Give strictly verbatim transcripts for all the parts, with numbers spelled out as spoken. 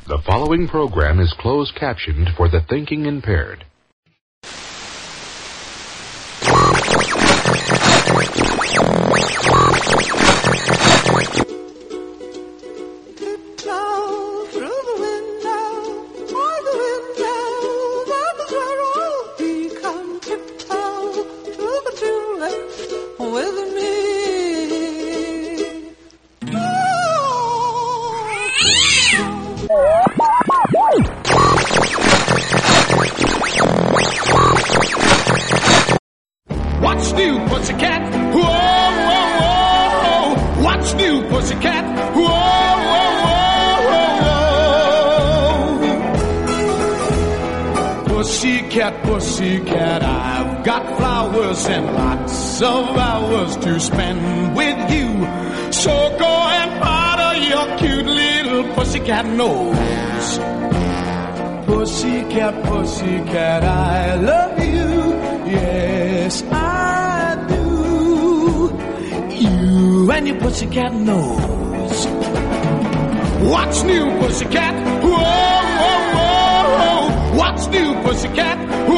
The following program is closed captioned for the thinking impaired. What's new, pussycat? Whoa, whoa, whoa. What's new, pussycat? Whoa, whoa, whoa, whoa. Pussycat, pussycat, I've got flowers and lots of hours to spend with you. So go and powder your cute little pussycat nose. Pussycat, pussycat, I love you. Yes, I do. You and your pussycat nose. What's new, pussycat? Whoa, whoa, whoa. What's new, pussycat? Whoa,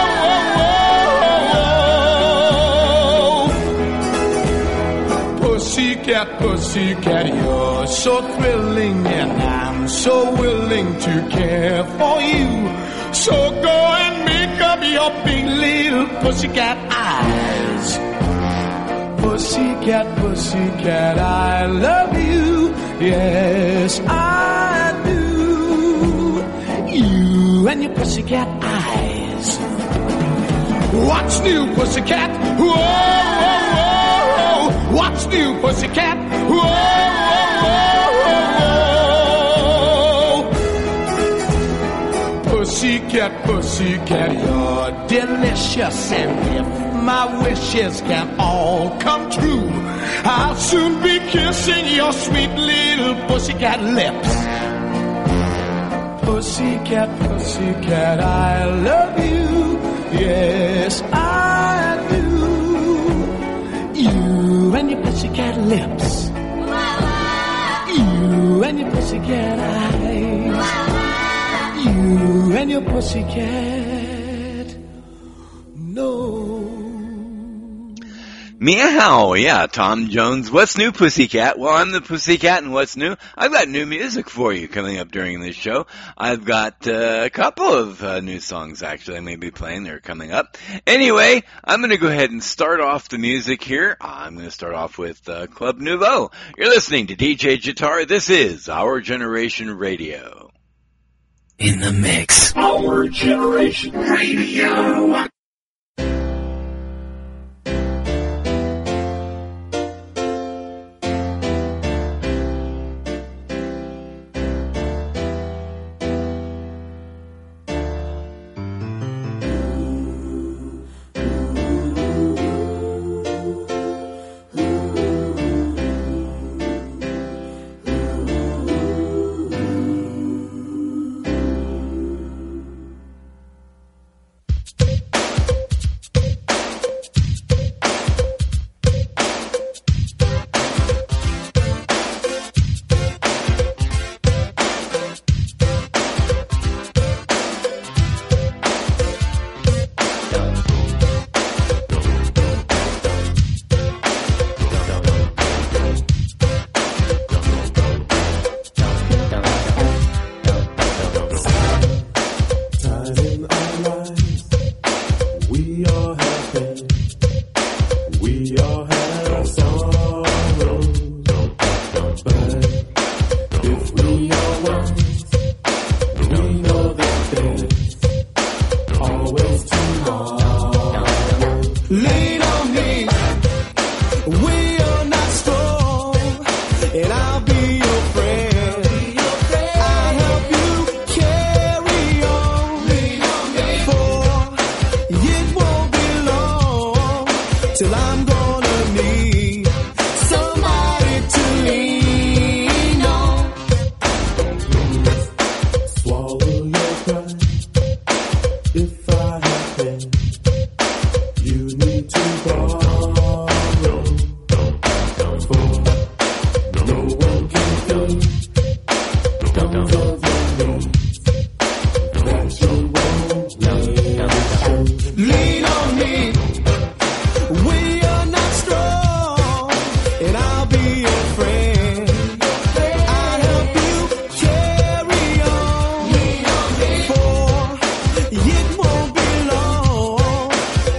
whoa, whoa. Pussycat, pussycat, you're so thrilling, and I'm so willing to care for you. So go and make up your big little pussycat eyes. Pussycat, pussycat, I love you. Yes, I do. You and your pussycat eyes. What's new, pussycat? Whoa, whoa, whoa. What's new, pussycat? Whoa, whoa, whoa. Pussycat, pussycat, you're delicious, and if my wishes can all come true, I'll soon be kissing your sweet little pussycat lips. Pussycat, pussycat, I love you. Yes, I do. You and your pussycat lips. You and your pussycat eyes. You and your pussycat nose. Meow, yeah, Tom Jones. What's new, pussycat? Well, I'm the pussycat, and what's new? I've got new music for you coming up during this show. I've got uh, a couple of uh, new songs, actually, I may be playing. They're coming up. Anyway, I'm going to go ahead and start off the music here. I'm going to start off with uh, Club Nouveau. You're listening to D J Jatari. This is Our Generation Radio. In the mix. Our Generation Radio.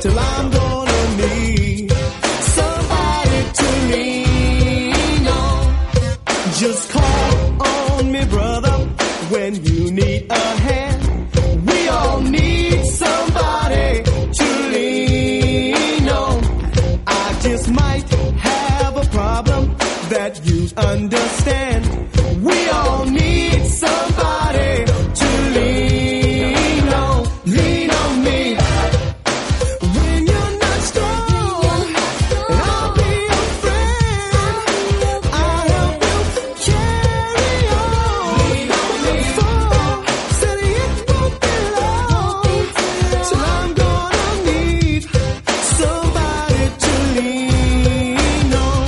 till I'm gonna need somebody to lean on. Just call on me, brother, when you need a hand. We all need somebody to lean on. I just might have a problem that you understand. We all need somebody to lean on. Lean on me. When you're not strong, I'll be your friend. I'll help you carry on. Lean on me. For said it won't be long till I'm gonna need somebody to lean on.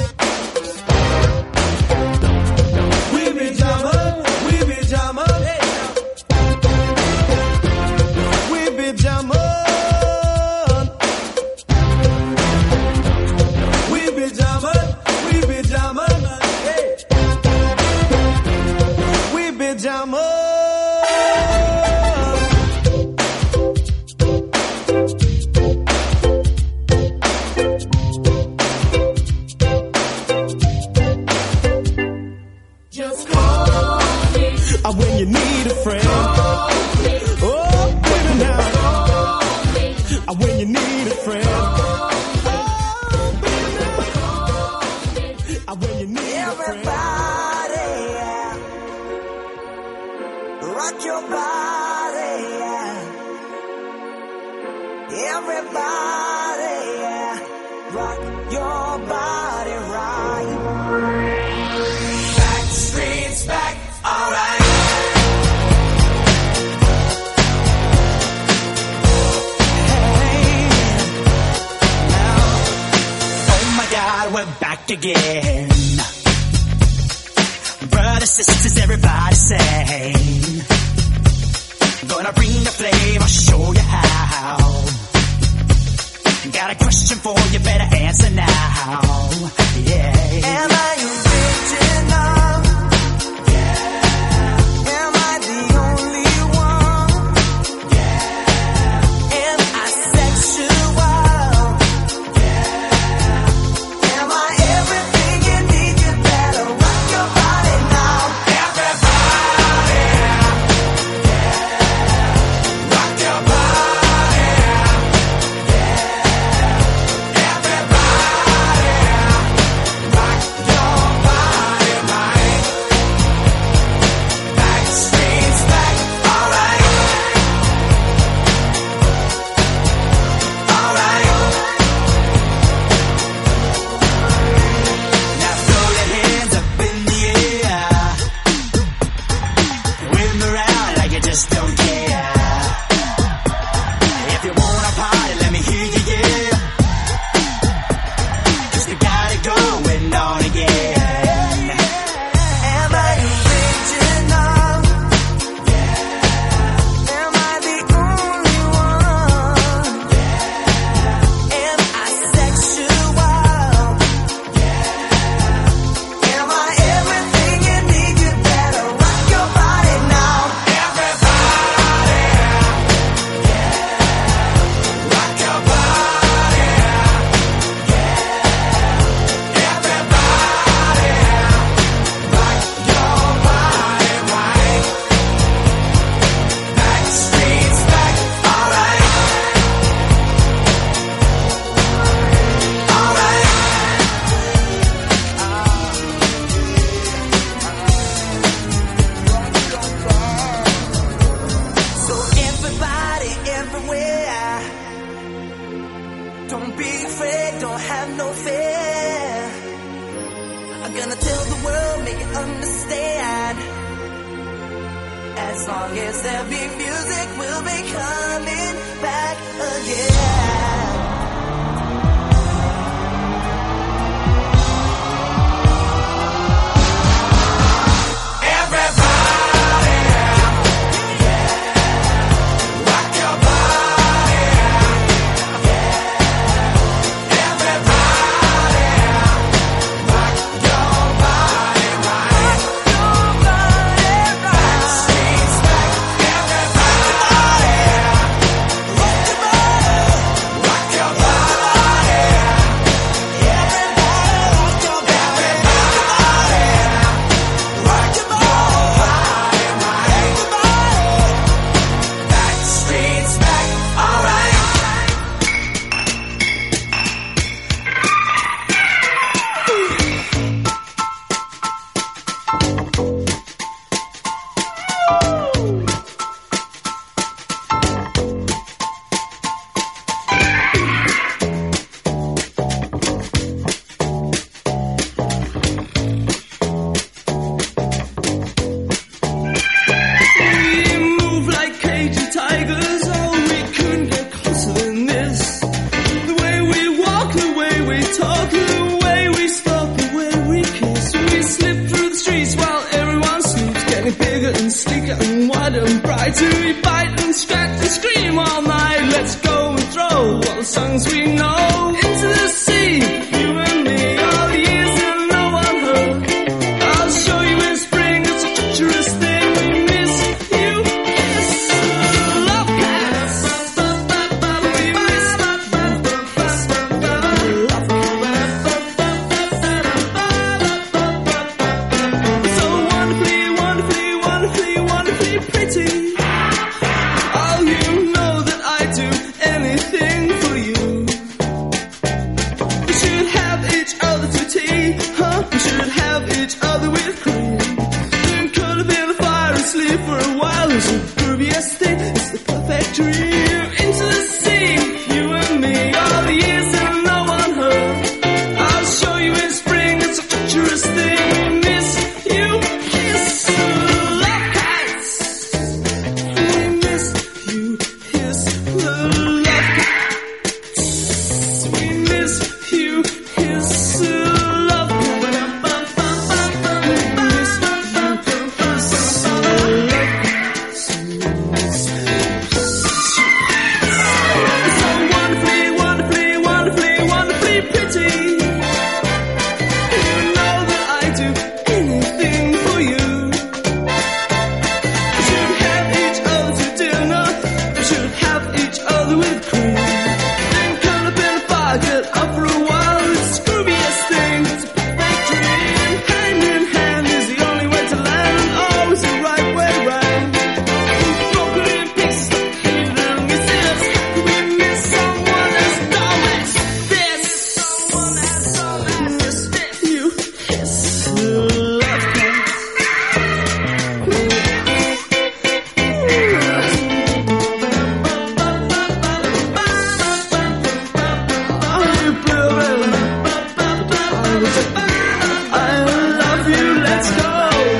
We be jamming, we be jamming, we be jamming, we be jamming, we be jamming, we be jamming. Just call me uh, when you need a friend. Call me. Oh, baby, now. Call me uh, when you need a friend. Oh, baby, now. Call me uh, when you need a friend. Everybody, yeah. Rock your body, yeah. Everybody, yeah. Rock your body right. Back streets back, alright. Hey, now, oh my God, we're back again. Brothers, sisters, everybody sing. Gonna bring the flame, I'll show you how. Got a question for you, better answer now. Yeah. Am I original? Yeah. Am I the only one? Yeah. Am I sexual? Yeah. Am I everything you need? You better rock your body now. Everybody, yeah. Rock your body, yeah. Everybody, rock your body right. Back streets back, alright. Alright. Now throw your hands up in the air. Wave 'em around like you just don't care. If you wanna party, let me hear you, yeah. 'Cause we got it going on again. Am I original? Yeah. Am I the only one? Yeah. Am I sexual? Yeah. Am I everything you need? You better rock your body now. Everybody, yeah. Rock your body, yeah. Everybody, rock your body right. Back streets back, alright. Alright. So everybody, everywhere, don't be afraid, don't have no fear. I'm gonna tell the world, make it understand. As long as there be music, we'll be coming back again. Everybody, yeah. Rock your body, yeah. Everybody, rock your body right. Rock your body right. Back streets back, everybody. the songs we know. Into the sea, you and me, all the years that no one heard. I'll show you in spring, it's a treacherous thing. We miss you, kiss love cats. We miss love cats. So wonderfully, wonderfully, wonderfully, wonderfully pretty. Oh, you know that I do anything for you. We should have each other to tea, huh? We should have each other with cream. Then curl up in the fire and sleep for a while. It's the grooviest thing, it's the perfect dream. Into the sea, you and me, all the years that no one heard. I'll show you in spring, it's a treacherous thing. We miss you, kiss love cats. We miss you, kiss the love cats. We miss you, kiss the love cats. We miss you, kiss the love cats. So wonderfully, wonderfully, wonderfully, wonderfully pretty. You know that I do anything for you. We should have each other to dinner. We should have each other with cream. Then curl up in the fire, get up for a while. It's the grooviest thing, it's a perfect dream. Hand in hand is the only way to land, and always the right way round. Broken in pieces like hated and misses. We miss someone as dull as this. Someone as dull as this. You kiss love cats. I love you, let's go.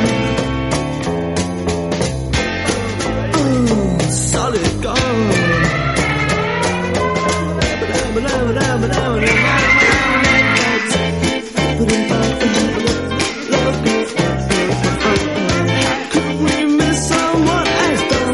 Ooh, solid gold. Could we miss someone as dumb?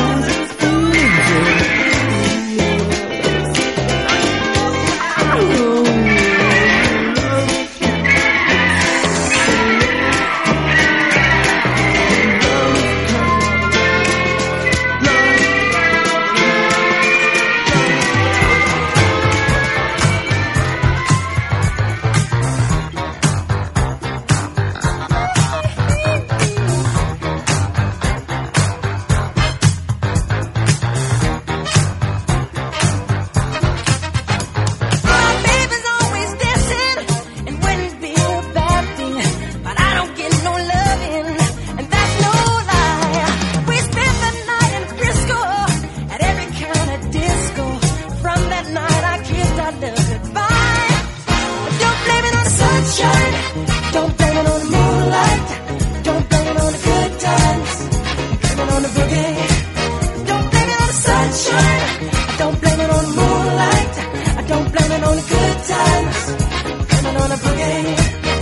My baby's always dancing, and wouldn't be a bad thing, but I don't get no loving, and that's no lie. We spent the night in Frisco at every kind of disco. From that night I kissed our love goodbye. Don't blame it on the sunshine, don't blame it on the moonlight, don't blame it on the good times, blame it on the boogie. Don't blame it on the sunshine, don't blame it on the moonlight, I don't blame it on the good times, blame it on the boogie.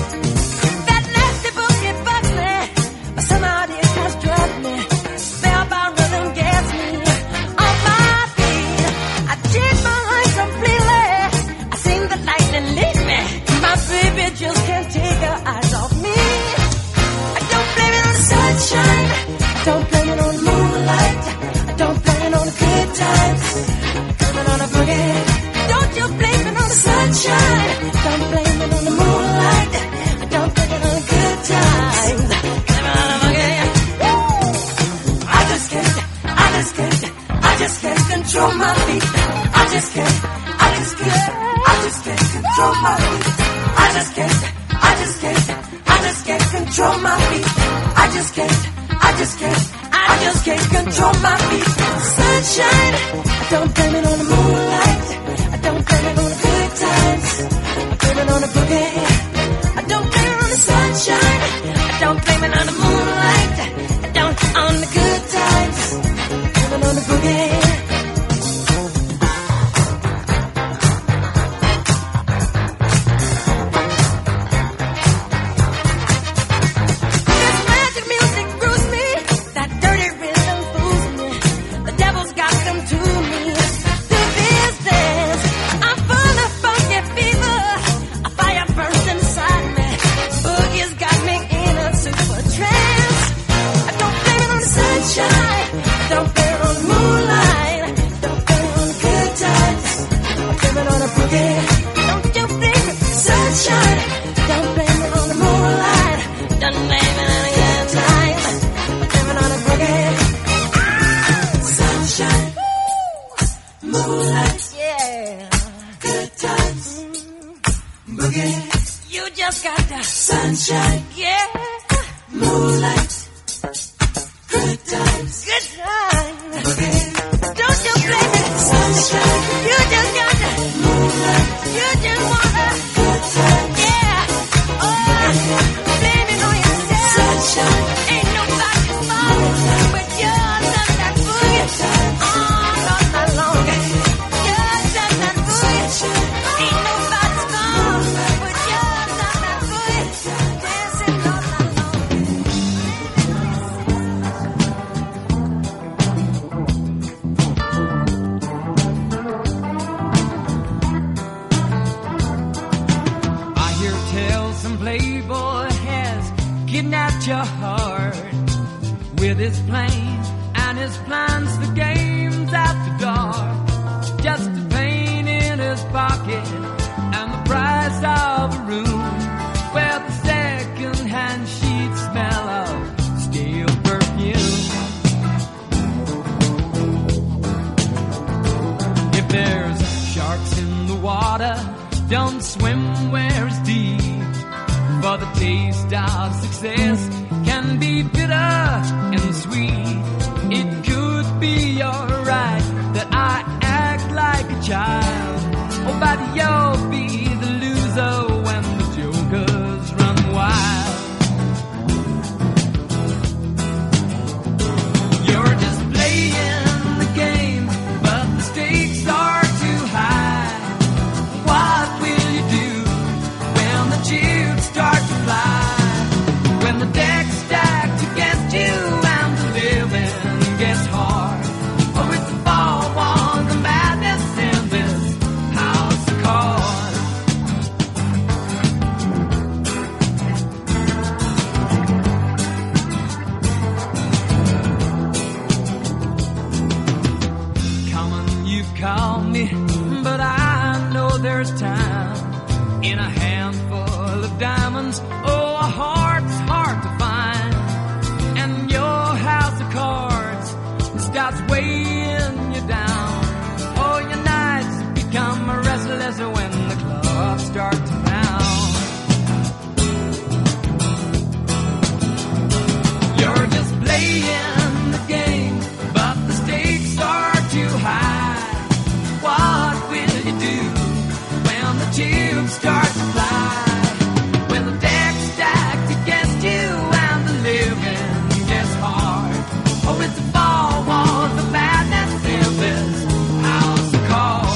That nasty boogie bugs me, but somehow it has drugged me. Spellbound rhythm gets me on my feet. I change my mind completely, I sing the lightning lead me. My baby just can't take her eyes off me. I don't blame it on the sunshine, I don't blame it on the moonlight, I don't blame it on the good times, blame it on the boogie. Don't you blame it on the sunshine, don't blame it on the moonlight, I don't blame it on the good times, blame it on the boogie. Woo! I just can't, I just can't, I just can't control my feet. I just can't, I just can't, I just can't control my feet. I just can't, I just can't, I just can't control my feet. I just can't, I just can't, I just can't control my feet. Sunshine, I don't blame it on the moonlight, I don't blame it on the good times, I blame it on the boogie. I don't blame it on the sunshine, I don't blame it on the moonlight, I don't on the good times, I blame it on the boogie. This magic music grooves me, that dirty rhythm fools me. The devil's got them to me. boogie. Don't you blame it, sunshine. Don't blame it on the moonlight. Don't blame it on a good time. Blame it on a boogie. Sunshine, moonlight, yeah, good times, boogie. You just got the sunshine, yeah, moonlight, good times, good times, boogie. Don't you blame it, sunshine. You just got the moonlight. You just want the good times, yeah. Oh, blame it on yourself, sunshine. Ain't nobody falling, but you're just that boogie. All on my long, you're just that boogie. Ain't nobody's gone, but you're just that boogie. Dancing all night I hear tales some playboy has kidnapped your heart with his plane and his plans for games after dark. Just a pain in his pocket and the price of a room where the second-hand sheets smell of stale perfume. If there's sharks in the water, don't swim where it's deep. For the taste of success can be bitter and sweet. It could be alright that I act like a child. Oh, but you'll be the loser when the jokers run wild. You're just playing the game, but the stakes are too high. What will you do when the chips start to fly? When the deck's stacked against you and the living gets hard. Oh, it's the fall on the madness in this house of cards. Come on, you call me, but I know there's time. In a handful of diamonds, oh, a heart's hard to find. And your house of cards starts weighing you down. Oh, your nights become restless when the clubs start to pound. You're just playing the game, but the stakes are too high. What will you do when the chips start to fly? When the deck's stacked against you and the living gets hard. Oh, it's the fall on the madness in this house of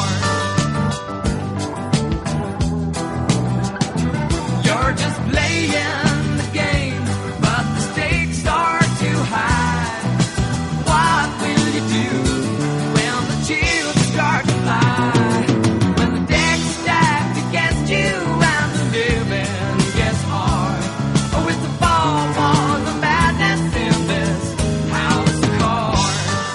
cards. You're just playing the game, but the stakes are too high. What will you do when the chips start to fly? When the deck's stacked against you and the living gets hard. Oh, it's the fall on the madness in this house of cards.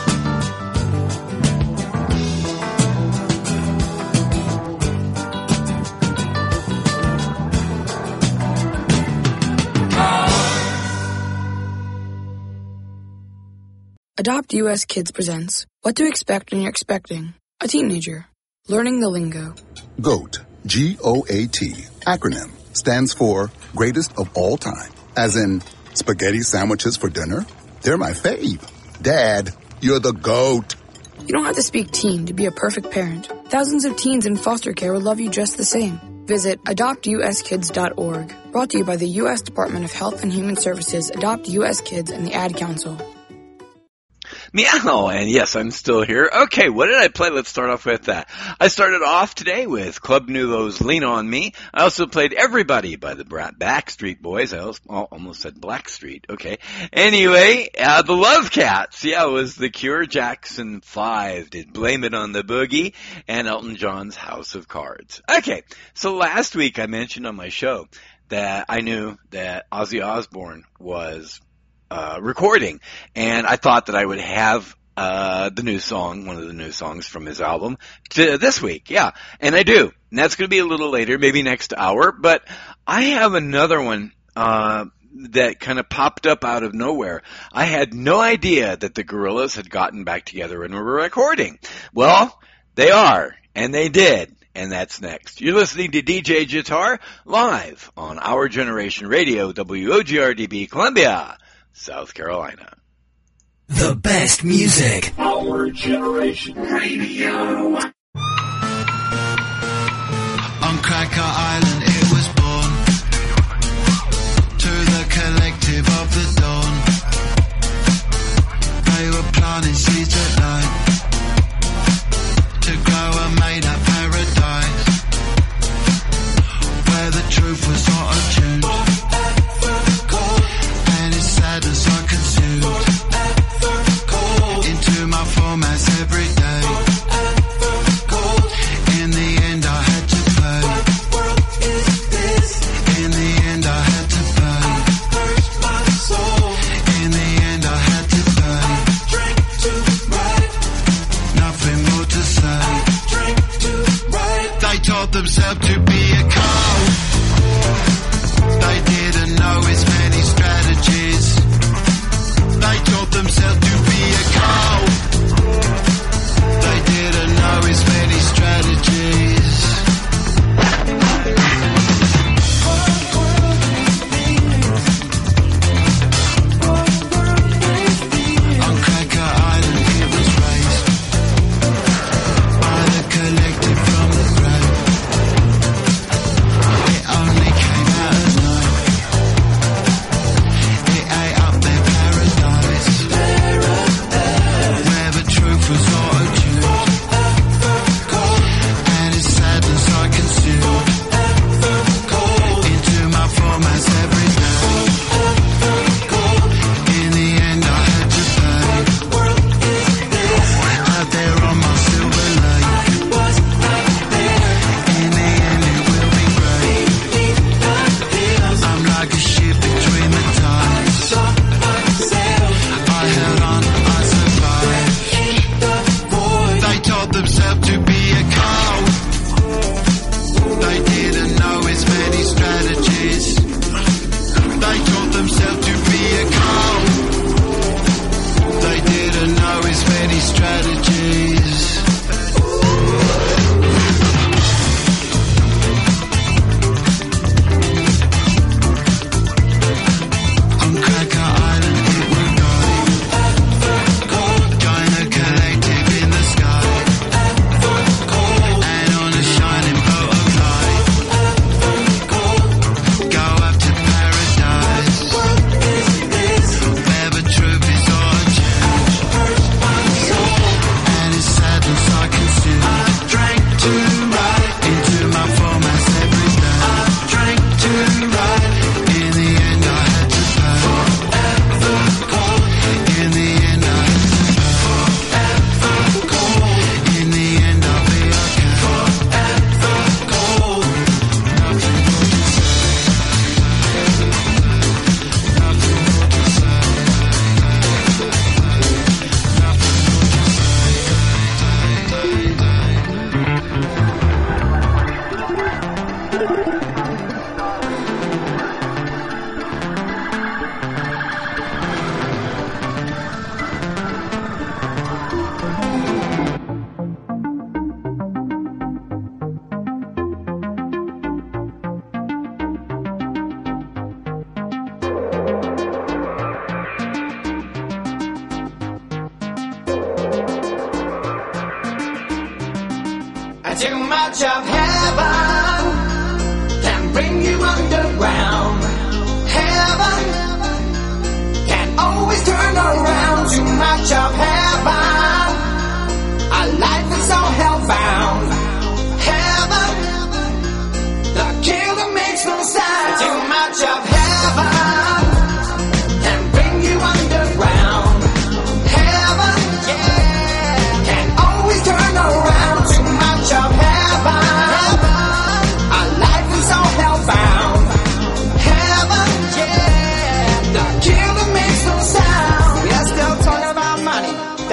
Adopt U S Kids presents What to Expect When You're Expecting a Teenager. Learning the lingo. GOAT, G O A T, acronym, stands for Greatest of All Time. As in, spaghetti sandwiches for dinner? They're my fave. Dad, you're the GOAT. You don't have to speak teen to be a perfect parent. Thousands of teens in foster care will love you just the same. Visit adopt u s kids dot org. Brought to you by the U S Department of Health and Human Services, Adopt U S Kids, and the Ad Council. Meow, and yes, I'm still here. Okay, what did I play? Let's start off with that. I started off today with Club Nouveau's Lean On Me. I also played Everybody by the Backstreet Boys. I almost said Blackstreet. Okay. Anyway, uh, the Love Cats. Yeah, it was The Cure, Jackson five did Blame It on the Boogie, and Elton John's House of Cards. Okay, so last week I mentioned on my show that I knew that Ozzy Osbourne was Uh, recording, and I thought that I would have uh, the new song, one of the new songs from his album, to this week. Yeah, and I do. And that's going to be a little later, maybe next hour. But I have another one uh, that kind of popped up out of nowhere. I had no idea that the Gorillaz had gotten back together and were recording. Well, they are, and they did. And that's next. You're listening to D J Guitar live on Our Generation Radio, W O G R D B, Columbia, South Carolina. The best music. Our Generation Radio. On Cracker Island it was born, to the collective of the dawn. They were planting seeds at night to grow a made-up paradise, where the truth was not attuned, and its sadness I consumed into my formats every day. In the end I had to pay. In the end I had to pay. In the end I had to pay. Nothing more to say. They taught themselves to be a cult. They didn't know as many strategies. They taught themselves to be a cult. They didn't know as many strategies. On Cracker Island it was raised by the collective from the grave. It only came out at night. It ate up their paradise, where the truth was auto-tuned, and its sadness I consumed into my formats every day. In the end I had to pay. Out there on my silver lake, in the end it will be great. I'm like a ship between the tides. I held on, I survived. They taught themselves to be a cult. They didn't know as many strategies. They taught themselves to be a cult. They didn't know as many strategies. On Cracker Island it will go. Join a collective in the sky, and on a shining boat of light, go up to paradise, where the truth is all changed, and its sadness I consume. I drank too right into my formats every day. I drank too right. In the end I had to pay. In the end I had to pay. In the end I'll be okay. Nothing more to say. Nothing more to say. Nothing Too much of heaven can bring you underground. Heaven can always turn around. Too much of heaven, our life is all hellbound. Heaven, the killer makes no sound. Too much of heaven can bring you underground. Heaven, yeah, can always turn around. Too much of heaven, our life is all hellbound. Heaven, yeah, the killer makes no sound. We are still talking about money.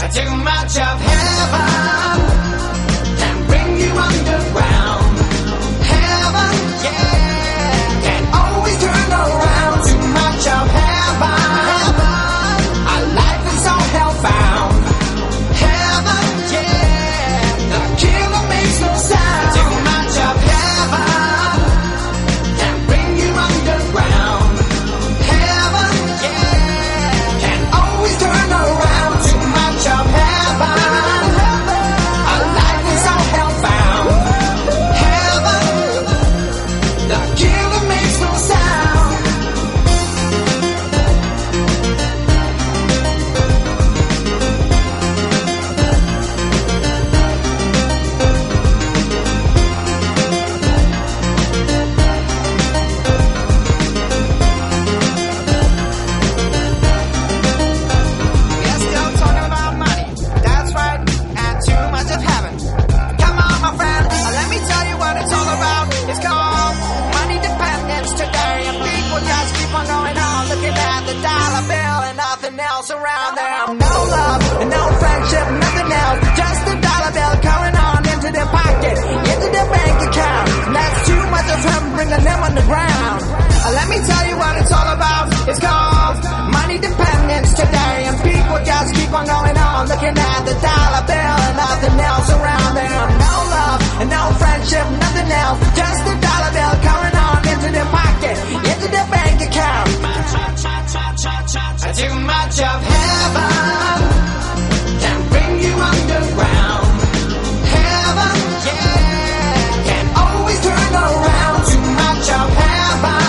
Too much of heaven can bring you underground. Heaven, yeah, can always turn around. Too much of heaven, our life is so hellbound. Heaven, yeah, the killer makes no sound. Too much of heaven can bring you underground. Heaven, yeah, can always turn around. Too much of heaven, our life is so hellbound. Heaven, the killer makes no sound. We're still talking about money. That's right, and too much of heaven. Come on, my friend, let me tell you what it's all about. It's called money dependence today, and people just keep on going on, looking at the dollar bill and nothing else around them. No love and no friendship, nothing else, just the dollar bill going on into their pocket, into their bank account. And that's too much of him bringing them on the ground. Uh, Let me tell you what it's all about. It's called money dependence today, and people just keep on going on, looking at the dollar bill and nothing else around them. No love and no friendship, nothing else, just the dollar bill going on into their pocket, into their bank account. Too much of heaven can bring you underground. Heaven, yeah, can always turn around. Too much of heaven,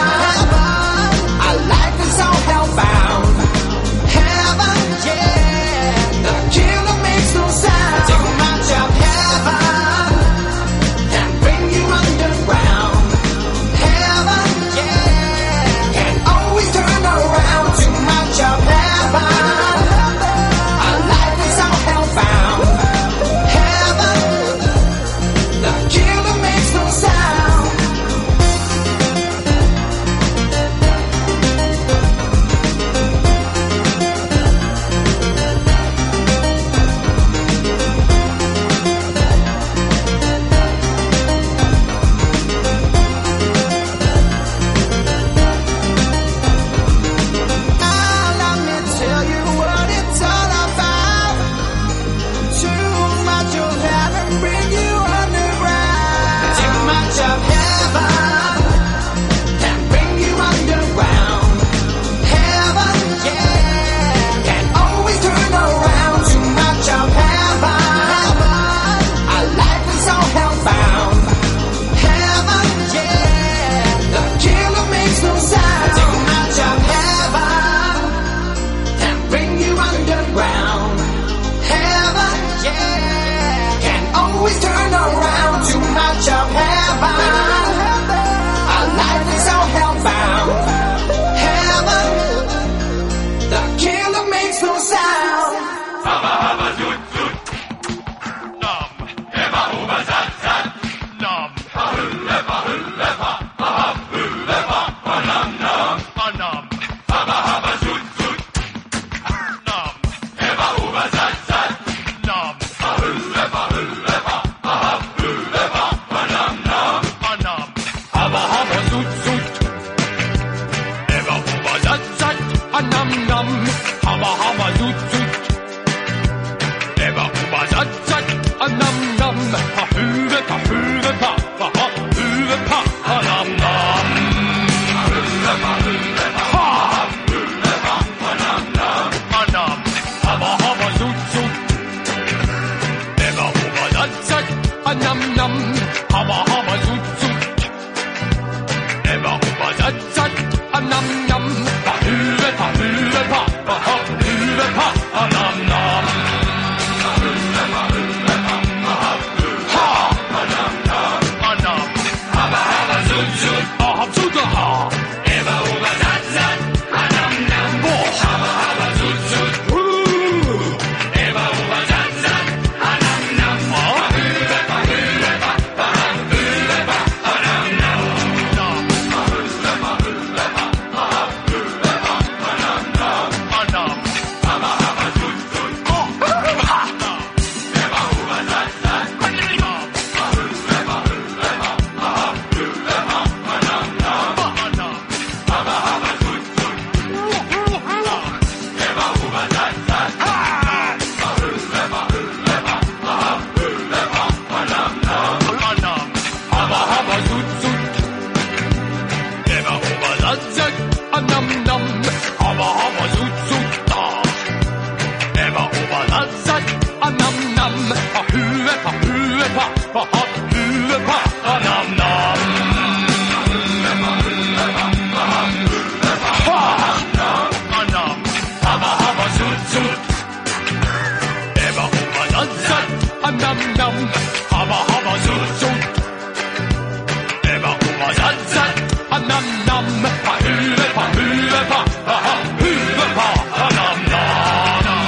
nam, pa huvud pa huvud pa, aha, huvud pa, nam nam nam.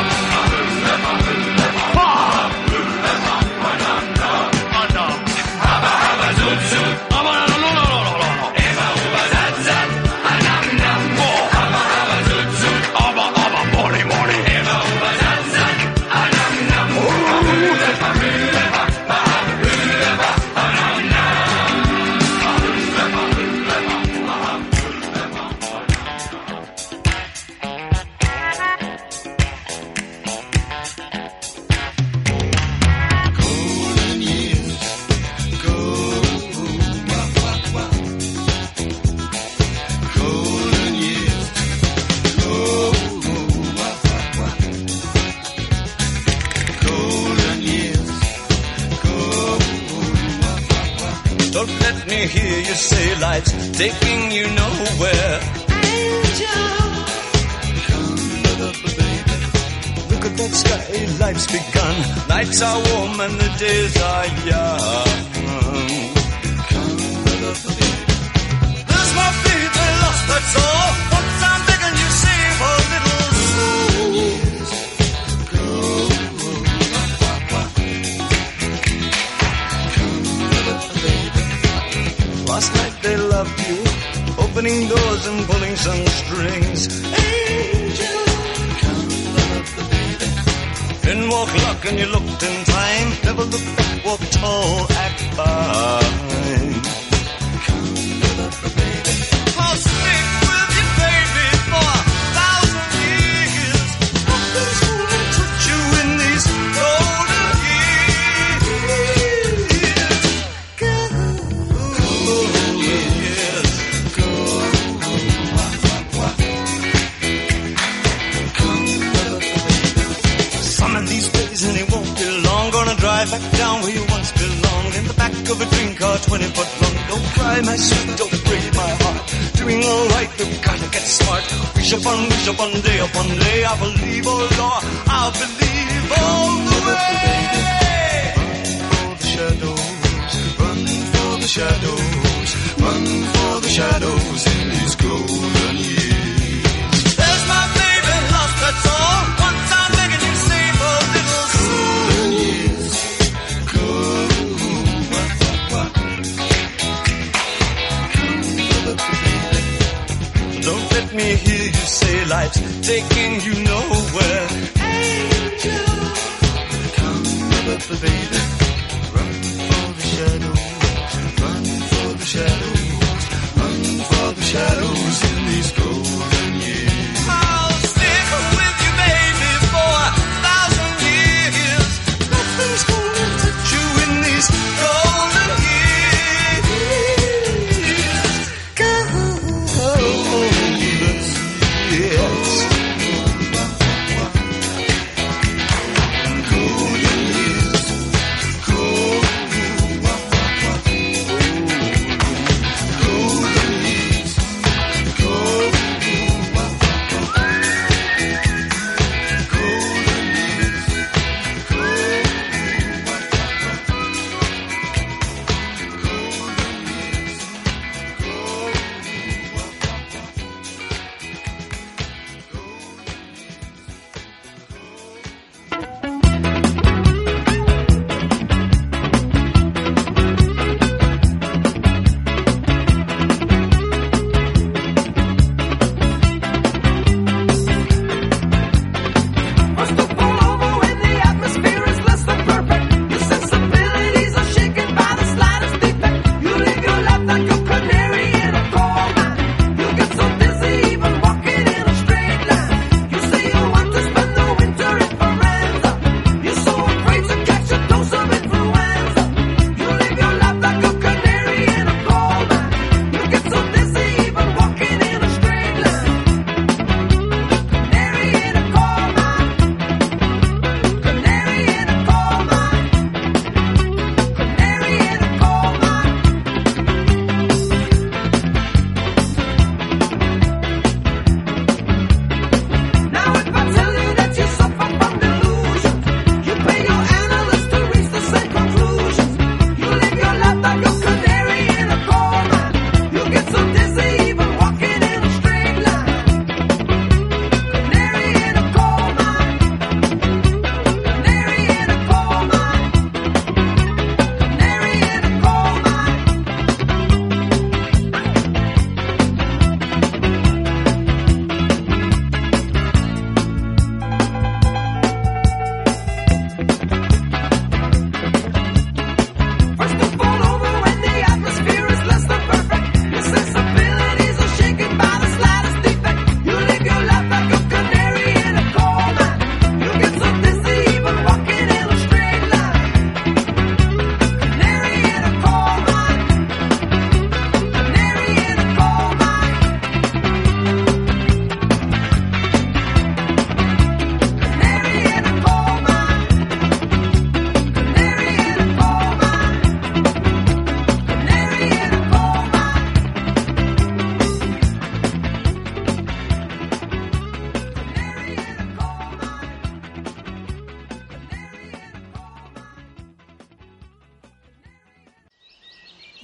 Pa huvud pa, nam nam nam. Abba abba zut zut, abba no no no no no. Eba uba zat zat, nam nam. Abba abba zut zut, abba abba mori mori. Eba uba zat zat, nam nam. Huvud pa huvud pa, pa huvud pa, nam nam. Don't let me hear you say life's taking you nowhere. Angel, come up, baby. Look at that sky, life's begun. Nights are warm and the days are young. Come up, baby. There's my feet, they lost, that's all. Once I'm begging you, save a little soul. Go, last night they loved you, opening doors and pulling some strings. Angel, come up, baby. Then walk luck and you looked in time. Never look back, walk tall, act fine. Come up, baby. I'll stick with you, baby, for a thousand years. Nothing's gonna touch you in these golden years. Some of these days and it won't be long. Gonna drive back down where you once belonged. In the back of a dream car, twenty foot long. Don't cry, my sweet, don't break my heart. Doing alright, we've gotta get smart. Wish upon, wish upon, day upon day. I believe, oh Lord, I'll believe all the way. Run for the shadows, run for the shadows, run for the shadows in these golden years. There's my baby lost, that's all. Once I'm begging you, save a little golden years. Don't let me hear you say life's taking you nowhere. Angel, come up, baby. Run for the shadows, run for the shadows, run for the shadows in these golden years. I'll stick with you, baby, for a thousand years. Nothing's gonna touch you in these golden years. Golden years, yes. Golden years.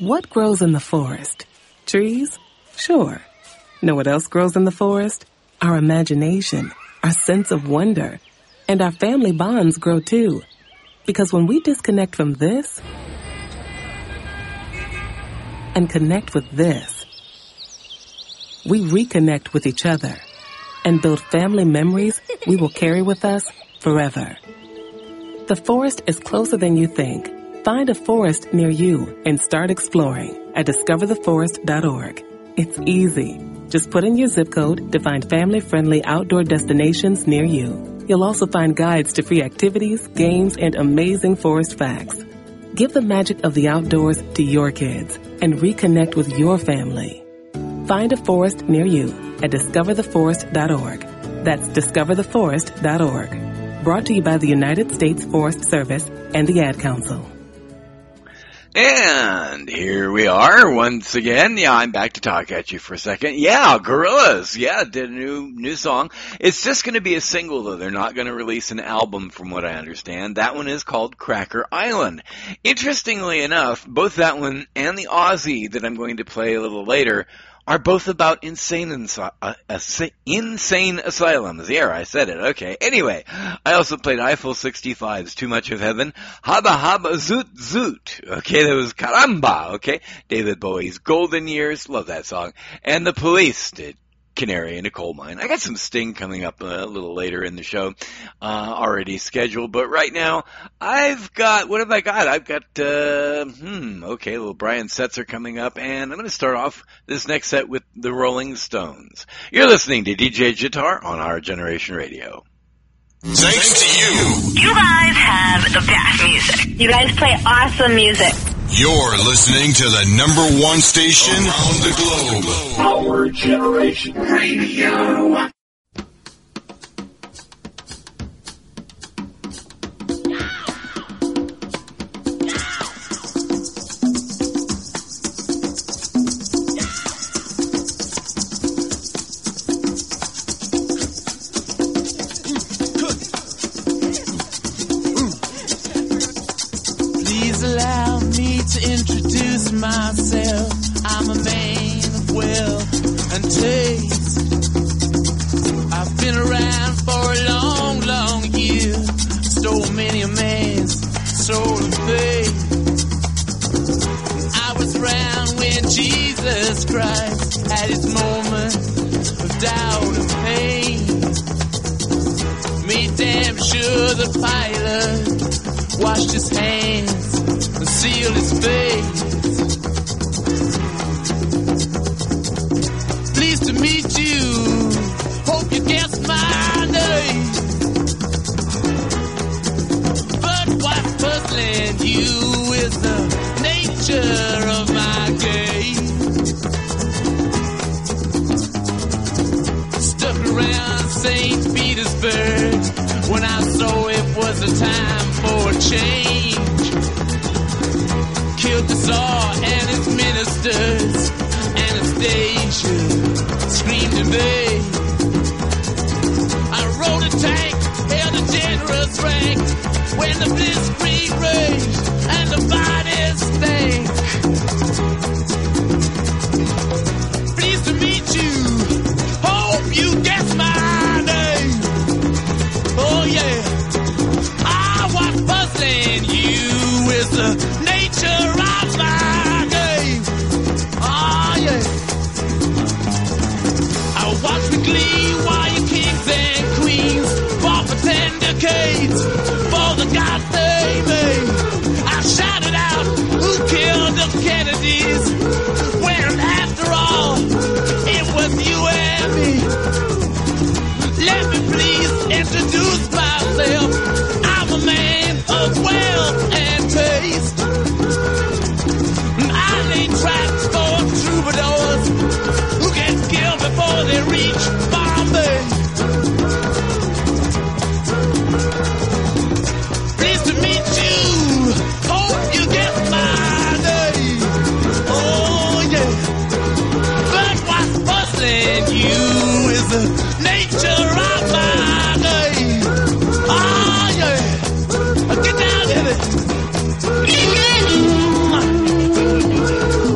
What grows in the forest? Trees? Sure. Know what else grows in the forest? Our imagination, our sense of wonder, and our family bonds grow too. Because when we disconnect from this and connect with this, we reconnect with each other and build family memories we will carry with us forever. The forest is closer than you think. Find a forest near you and start exploring at discover the forest dot org. It's easy. Just put in your zip code to find family-friendly outdoor destinations near you. You'll also find guides to free activities, games, and amazing forest facts. Give the magic of the outdoors to your kids and reconnect with your family. Find a forest near you at discover the forest dot org. That's discover the forest dot org. Brought to you by the United States Forest Service and the Ad Council. And here we are once again. Yeah, I'm back to talk at you for a second. Yeah, Gorillaz. Yeah, did a new new song. It's just going to be a single, though. They're not going to release an album, from what I understand. That one is called Cracker Island. Interestingly enough, both that one and the Aussie that I'm going to play a little later are both about insane insi- uh, uh, insane asylums. Yeah, I said it. Okay. Anyway, I also played Eiffel sixty-five's Too Much of Heaven, Haba Haba Zoot Zoot. Okay, that was Caramba. Okay, David Bowie's Golden Years. Love that song. And The Police did Canary in a Coal Mine. I got some Sting coming up a little later in the show, uh, already scheduled, but right now, I've got, what have I got? I've got, uh, hmm, okay, little Brian Setzer coming up, and I'm going to start off this next set with the Rolling Stones. You're listening to D J Jitar on Our Generation Radio. Thanks to you. You guys have the best music. You guys play awesome music. You're listening to the number one station around the globe. Our Generation Radio. Introduce myself. I'm a man of wealth and taste. I've been around for a long, long year. Stole many a man's soul of faith. I was around when Jesus Christ had his moment of doubt and pain. Made damn sure the pilot washed his hands and seal his face. Pleased to meet you. Hope you guess my name. But what's puzzling you is the nature of my game. Stuck around Saint Petersburg when I saw it was a time for a change. Killed the Tsar and his ministers. Anastasia screamed in vain. I rode a tank, held a generous rank when the blitzkrieg raged and the bodies stank. Pleased to meet you. Hope you guess my name. Oh yeah. I was puzzling you with the nature of my game. Oh yeah. I watched with glee while your kings and queens fought for ten decades for the God they made. I shouted out, who killed the Kennedys? When after all, it was you and me. Let me please introduce myself. I'm a man of wealth and taste. I lay traps for troubadours who get killed before they reach Bombay. Pleased to meet you. Hope you get my name. Oh yeah. But what's puzzling you is the nature of my name. Oh yeah. Get down in it.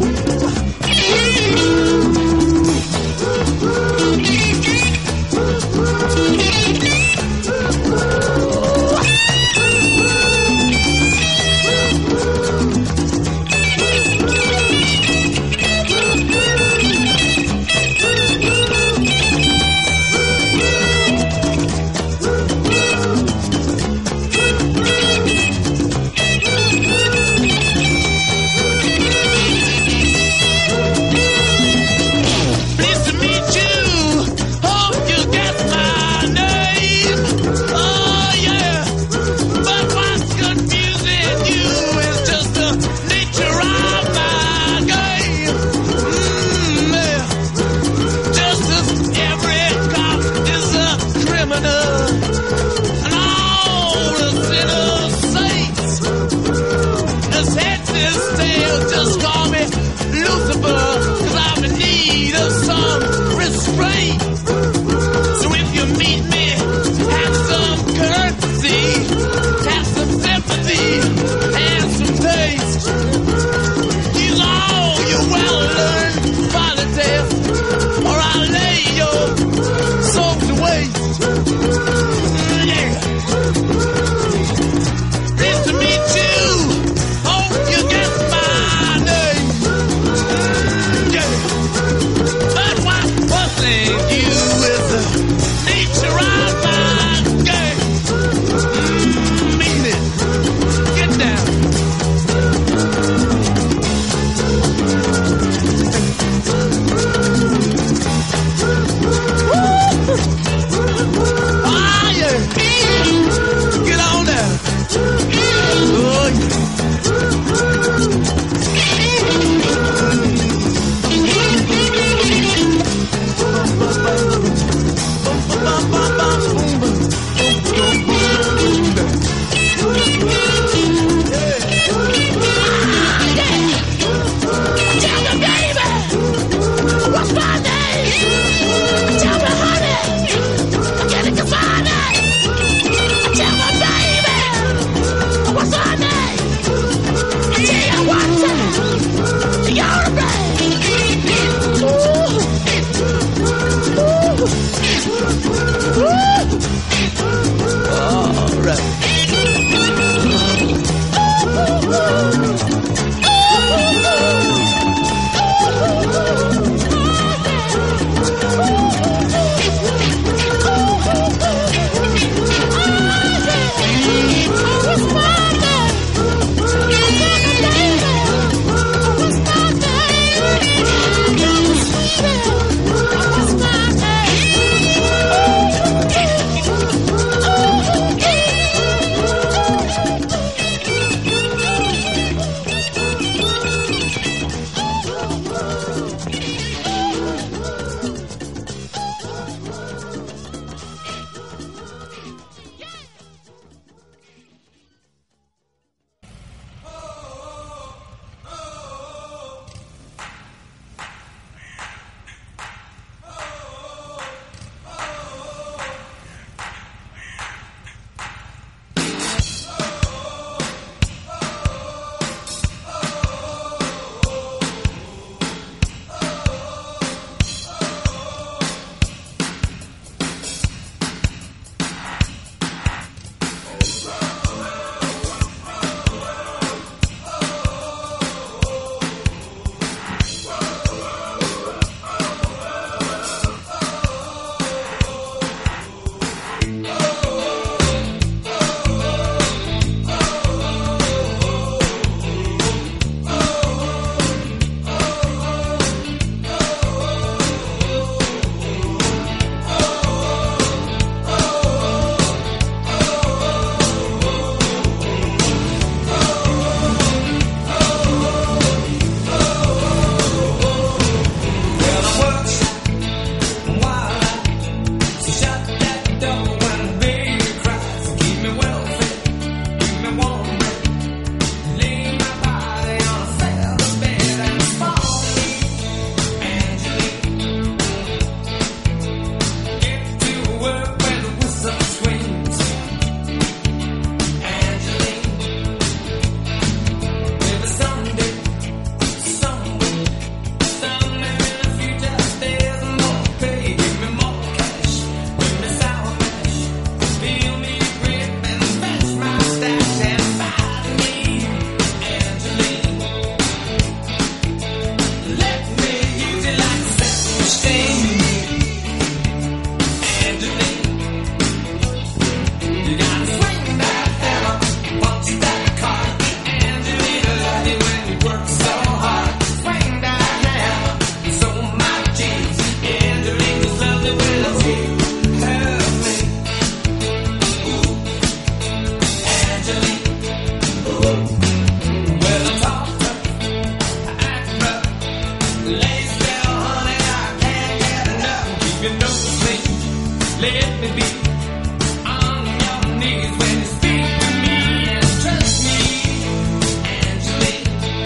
you know me, let me be on your knees when you speak to me and trust me, Angeline.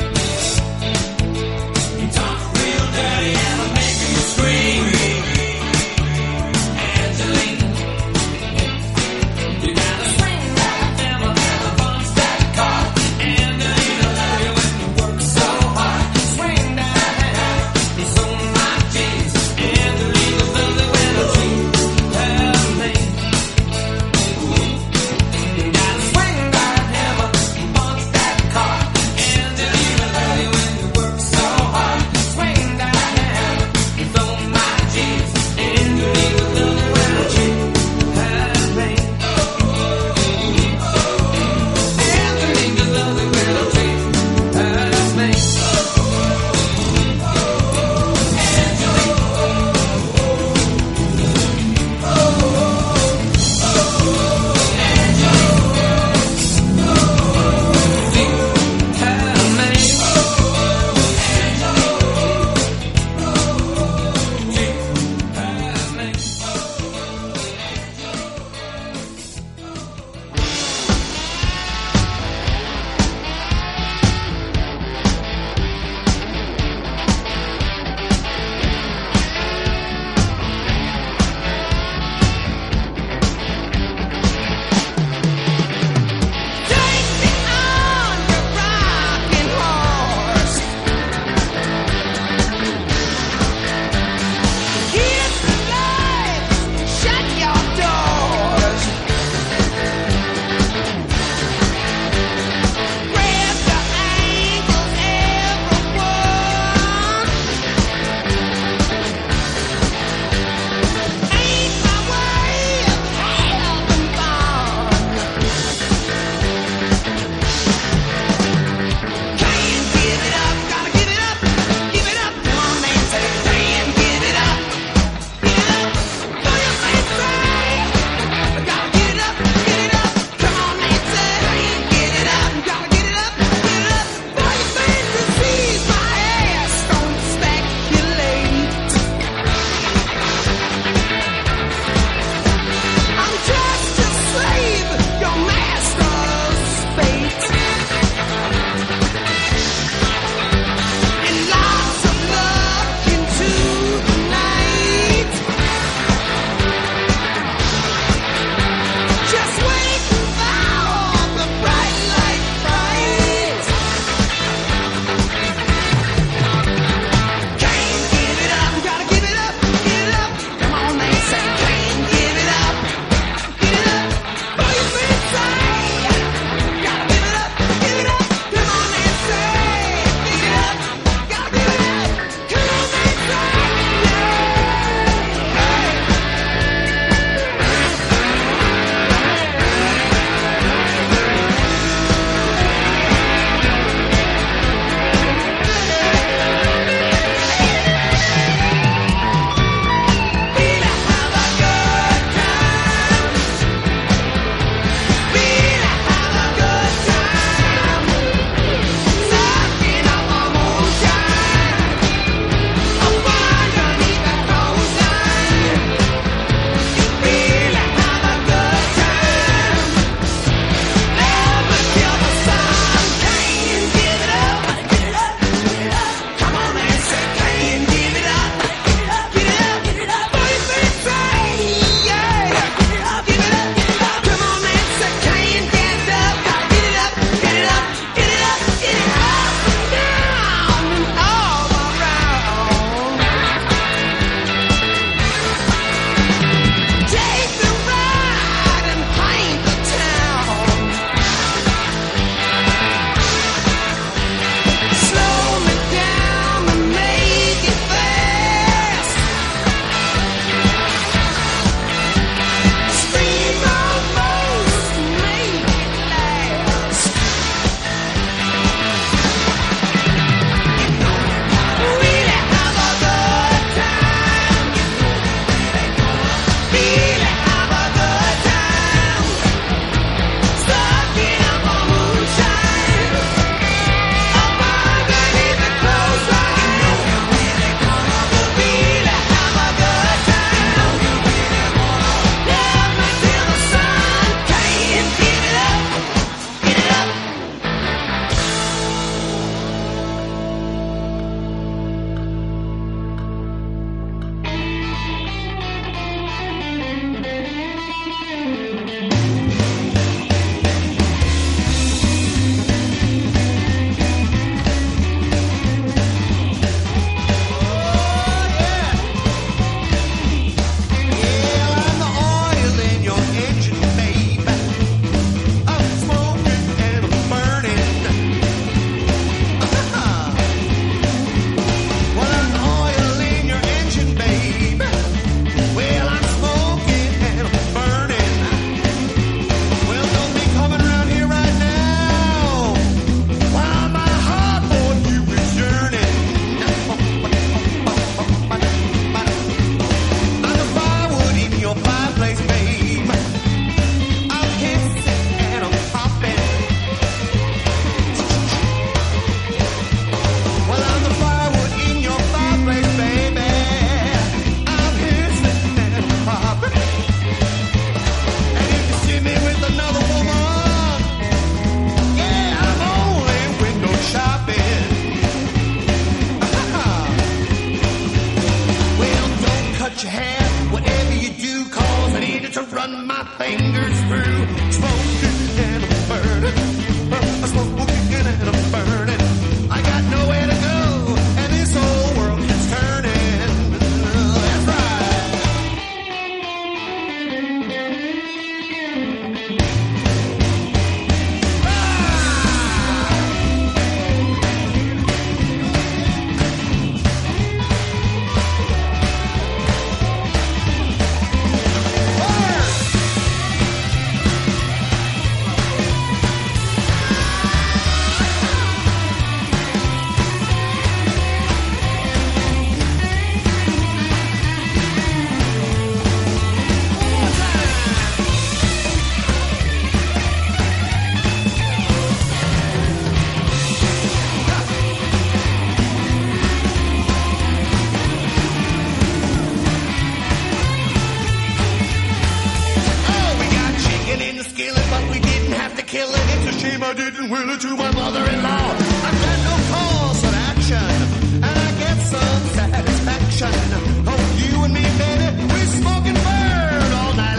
You talk real dirty and I'm making you scream, Angeline. You gotta swing like a hammer and a bounce that car, Angeline. I love you when you work so hard. Swing that hand, it's on my jeans, Angeline. I love it when I treat her mean. do you do? Cause I needed to run my fingers through. Smoking and I'm burning. I'm smoking and I'm burning. I got nowhere to go, and this whole world keeps turning. That's right. I didn't will it to my mother-in-law. I've got no cause of action, and I get some satisfaction. Oh, you and me, baby, we smoke and burn all night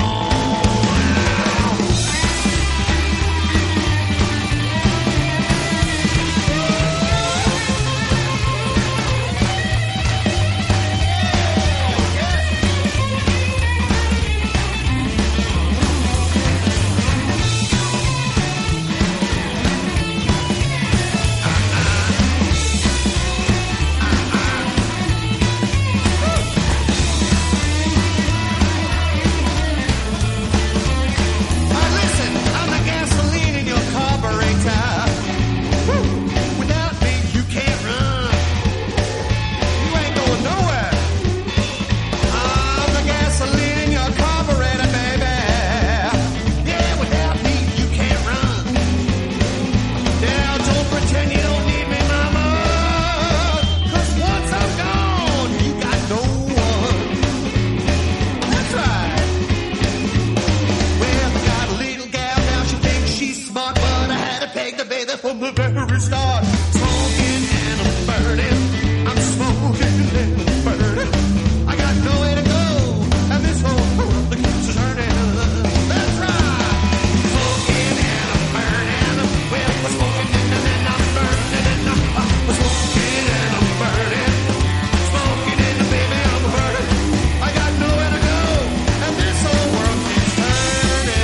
from the very start. Smoking and I'm burning. I'm smoking and I'm burning. I got nowhere to go, and this whole world keeps turning. That's right. Smoking and I'm burning. Well, we're smoking and then I'm burning. And I'm, we're smoking and I'm burning. Smoking and baby, I'm burning. I got nowhere to go, and this whole world keeps turning.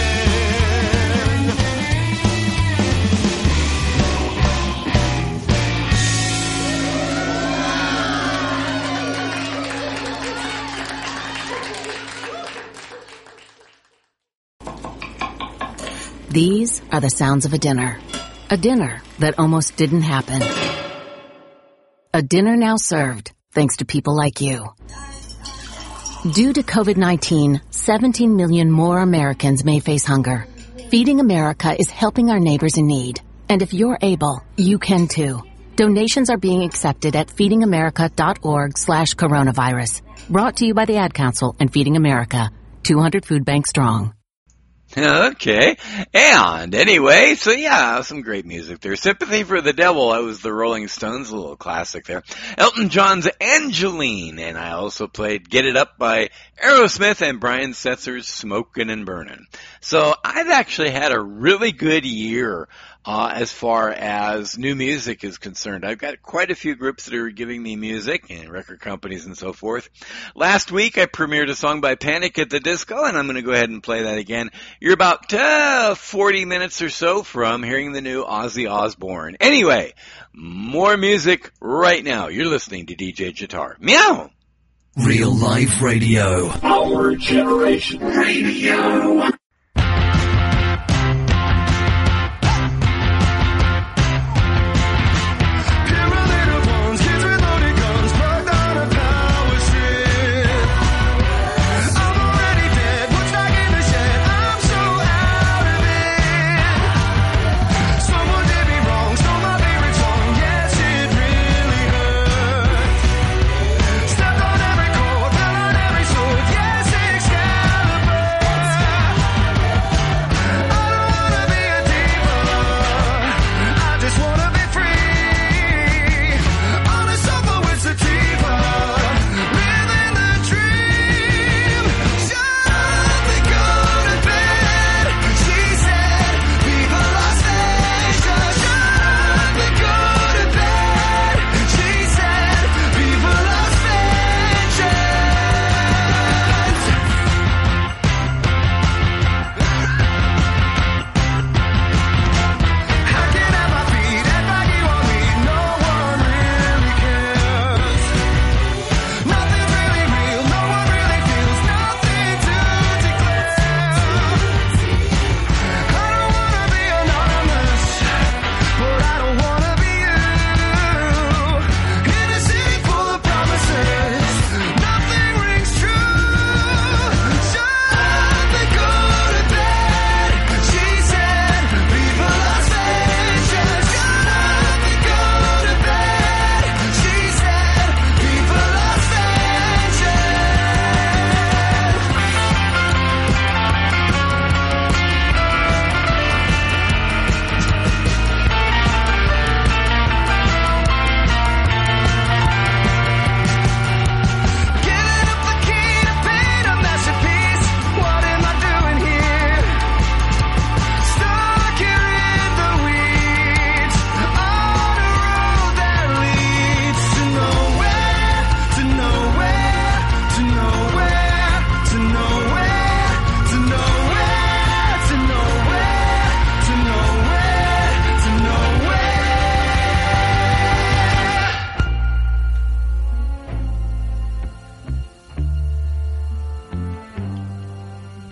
These are the sounds of a dinner. A dinner that almost didn't happen. A dinner now served, thanks to people like you. Due to COVID nineteen, seventeen million more Americans may face hunger. Feeding America is helping our neighbors in need. And if you're able, you can too. Donations are being accepted at feedingamerica.org slash coronavirus. Brought to you by the Ad Council and Feeding America, two hundred food banks strong. Okay. And anyway, so yeah, some great music there. Sympathy for the Devil, that was the Rolling Stones, a little classic there. Elton John's Angeline, and I also played Get It Up by Aerosmith and Brian Setzer's Smokin' and Burnin'. So I've actually had a really good year uh, as far as new music is concerned. I've got quite a few groups that are giving me music and record companies and so forth. Last week I premiered a song by Panic at the Disco, and I'm going to go ahead and play that again. You're about uh, forty minutes or so from hearing the new Ozzy Osbourne. Anyway, more music right now. You're listening to D J Jatar. Meow! Real Life Radio. Our Generation Radio. Step on every chord, pull on every sword, yes, Excalibur.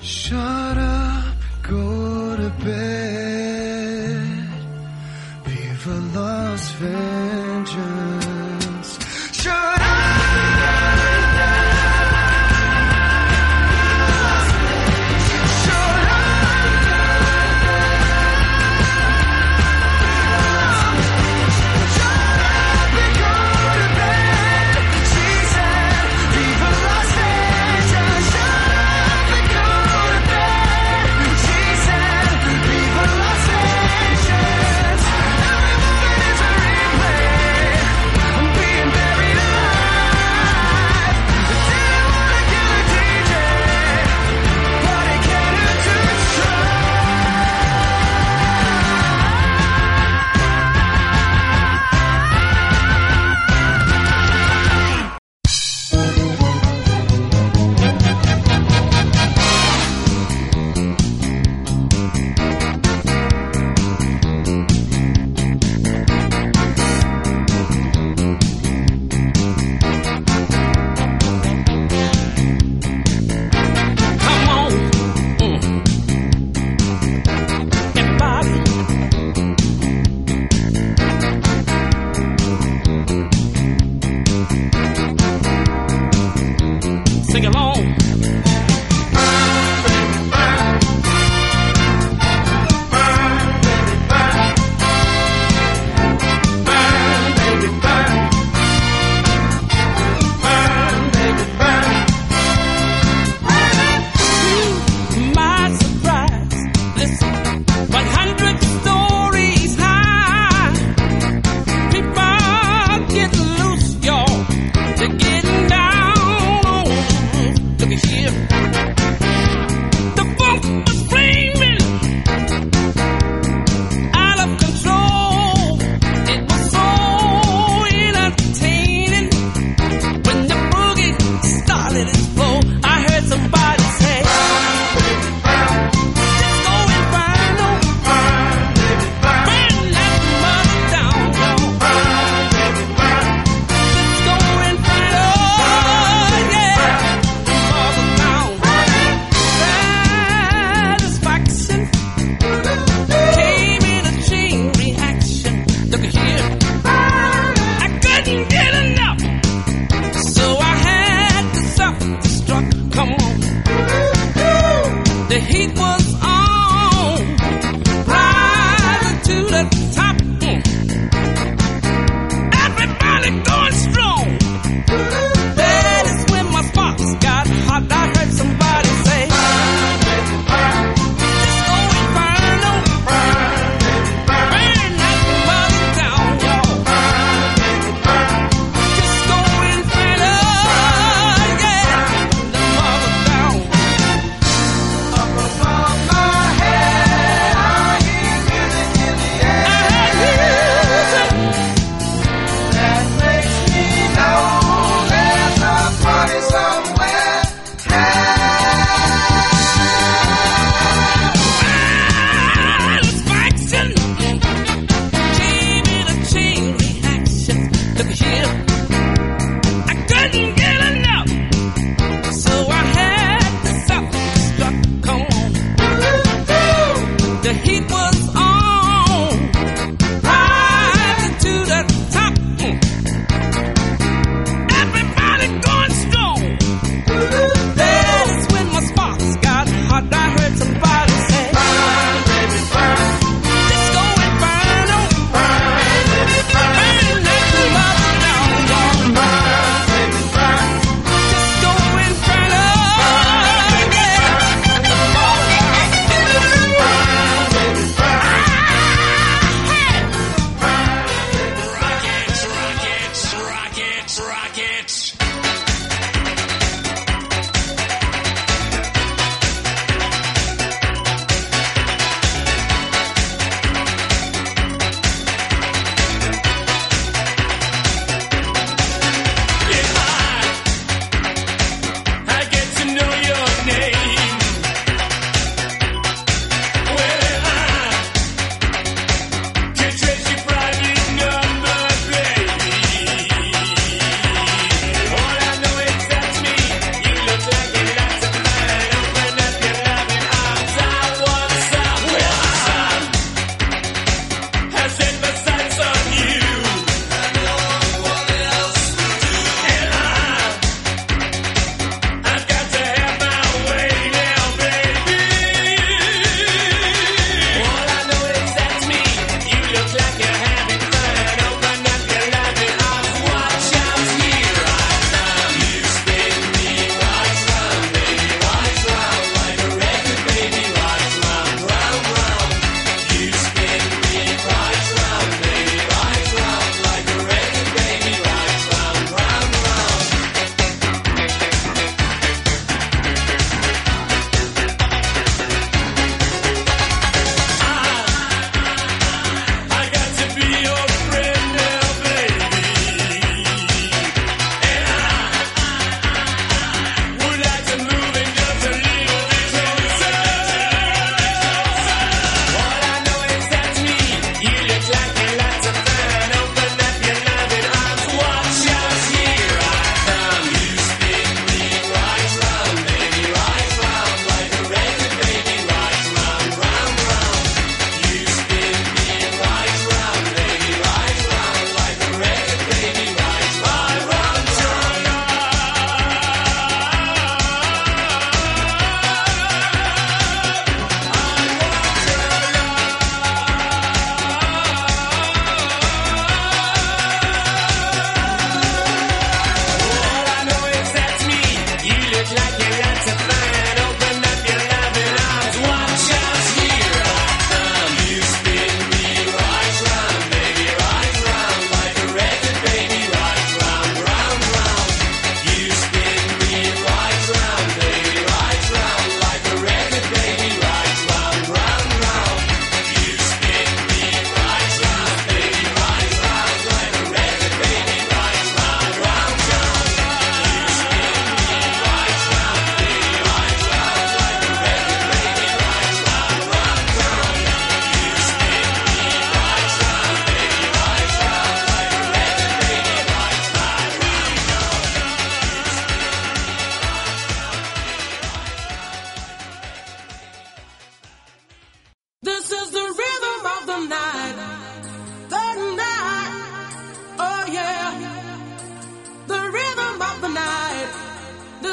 Shut up, go to bed. Viva Las Vengeance. Shut up!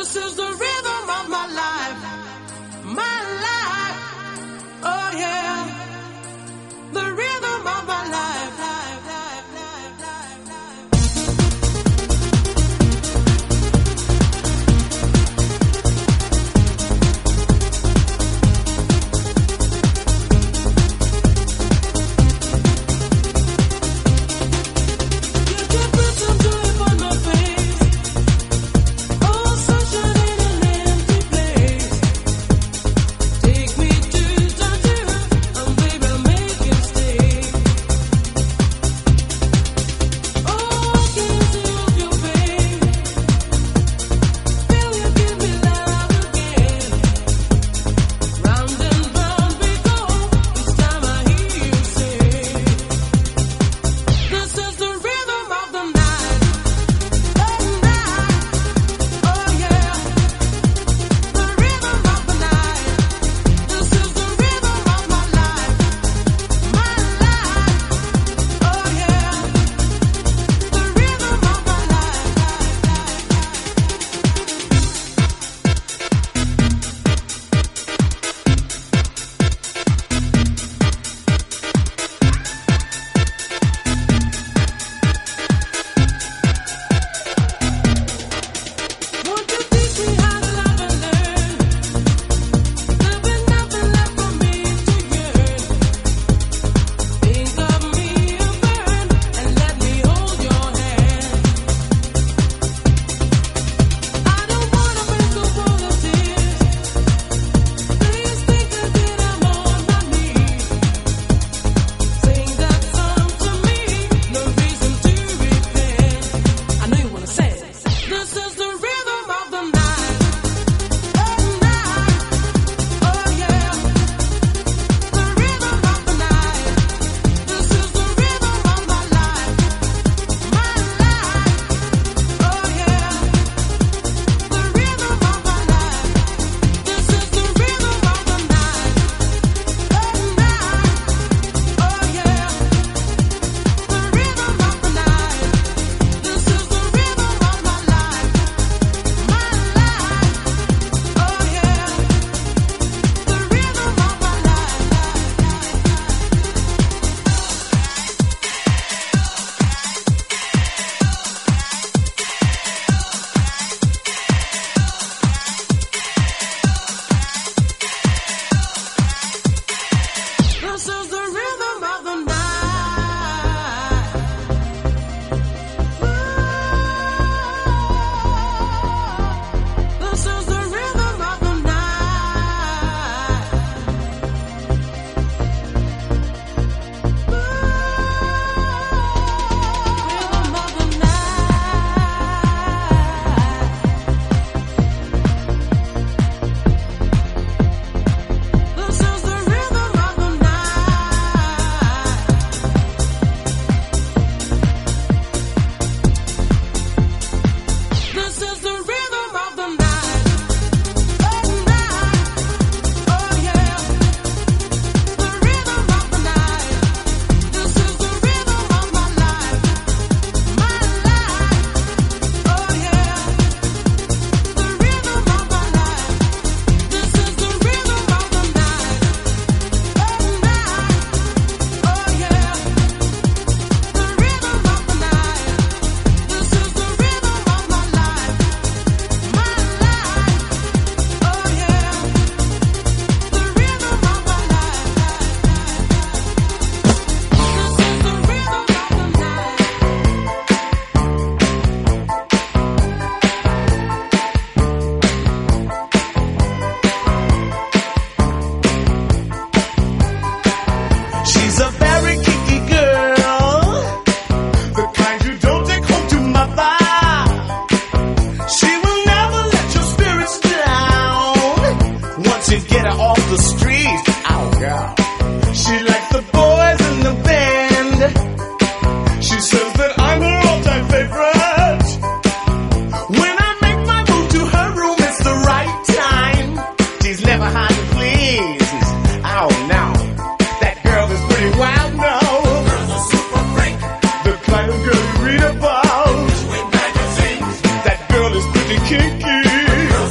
kinky.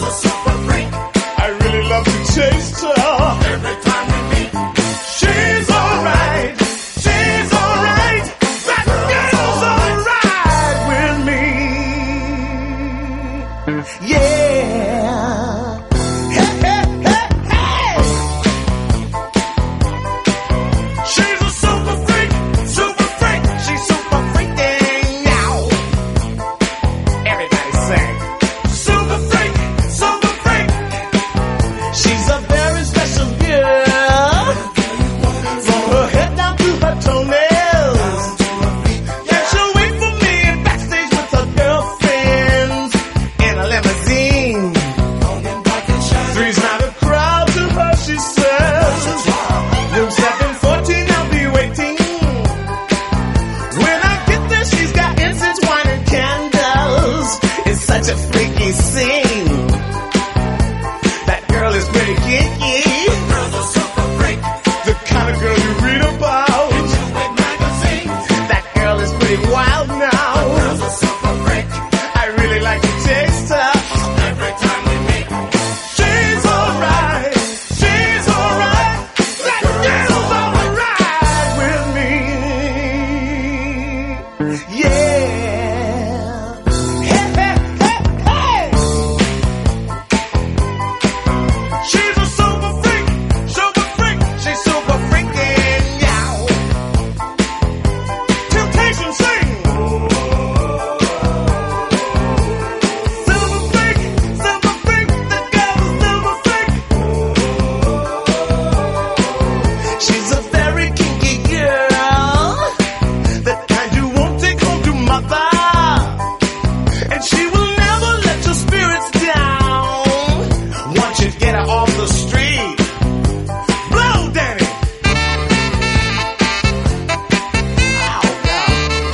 kinky. Girls are super freak. The kind of girl you read about in Jewett magazines. That girl is pretty wild now. Girls are super freak. I really like to taste her. Every time we meet, she's alright. She's alright. That girl's alright with me. Yeah. Hey, hey, hey, hey. She's a super freak, super freak. She's super freaking out. Temptation sing. Silver freak, silver freak. The girl's silver freak. She's a very kinky girl. That kind you won't take home to mother. And she will never let your spirits down. Once you get her off the street, blow, Danny. Ow, God.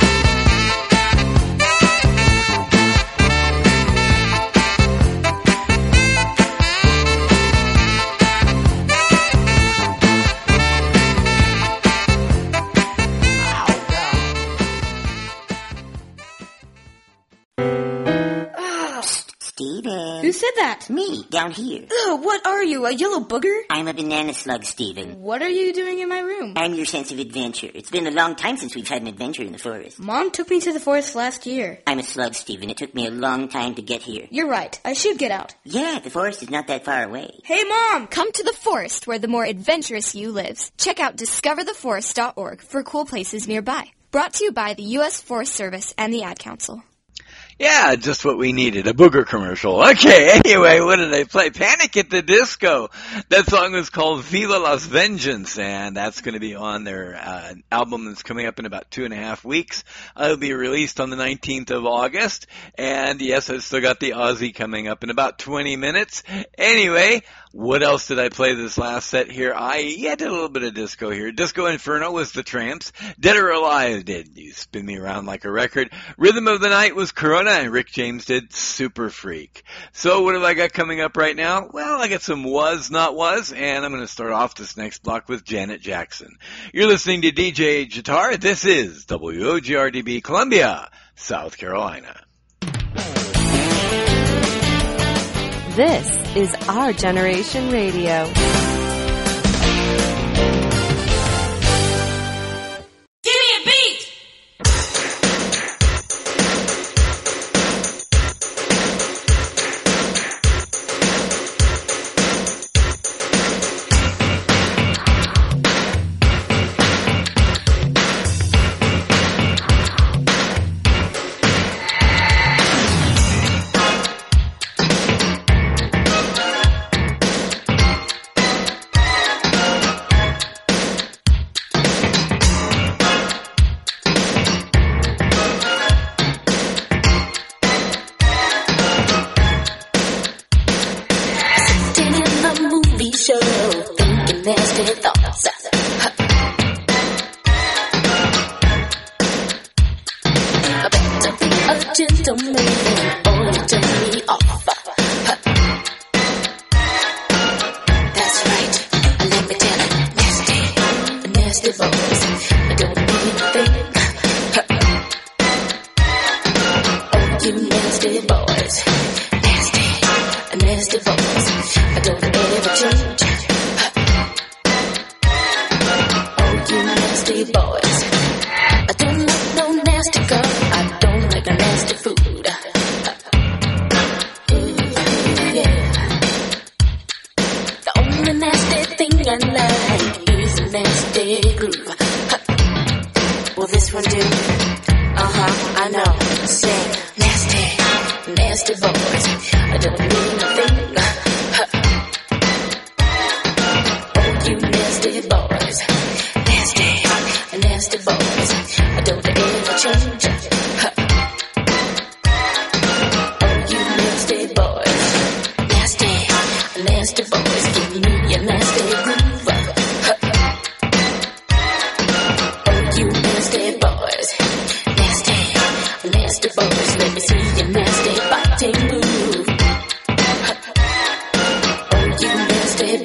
Steven. Who said that? Me, down here. Ugh, what are you, a yellow booger? I'm a banana slug, Steven. What are you doing in my room? I'm your sense of adventure. It's been a long time since we've had an adventure in the forest. Mom took me to the forest last year. I'm a slug, Steven. It took me a long time to get here. You're right. I should get out. Yeah, the forest is not that far away. Hey, Mom! Come to the forest where the more adventurous you lives. Check out discover the forest dot org for cool places nearby. Brought to you by the U S Forest Service and the Ad Council. Yeah, just what we needed, a booger commercial. Okay, anyway, what did I play? Panic at the Disco. That song was called Viva Las Vengeance, and that's going to be on their uh, album that's coming up in about two and a half weeks. Uh, it'll be released on the nineteenth of August, and yes, I've still got the Aussie coming up in about twenty minutes. Anyway, what else did I play this last set here? I yeah, did a little bit of disco here. Disco Inferno was the Tramps. Dead or Alive did You Spin Me Around Like a Record. Rhythm of the Night was Corona, and Rick James did Super Freak. So what have I got coming up right now? Well, I got some Was Not Was, and I'm going to start off this next block with Janet Jackson. You're listening to D J Guitar. This is W O G R D B Columbia, South Carolina. This is Our Generation Radio. Give me a beat! nasty thoughts. I better be a gentleman or you turn me off. That's right, let me tell you, nasty, nasty boys, don't mean a thing. Oh, you nasty boys, nasty, nasty boys, don't ever change. Nasty boys, I don't like no nasty girl. I don't like a nasty food. Ooh, yeah. The only nasty thing I like is a nasty groove. Will this one do? Uh huh, I know. Say nasty, nasty boys. I don't mean a thing. Oh, you nasty boys. Nasty boys, don't ever change. Oh, you nasty boys, nasty, nasty boys, give me a nasty groove. Oh, you nasty boys, nasty, nasty boys, let me see your nasty body move. Oh, you nasty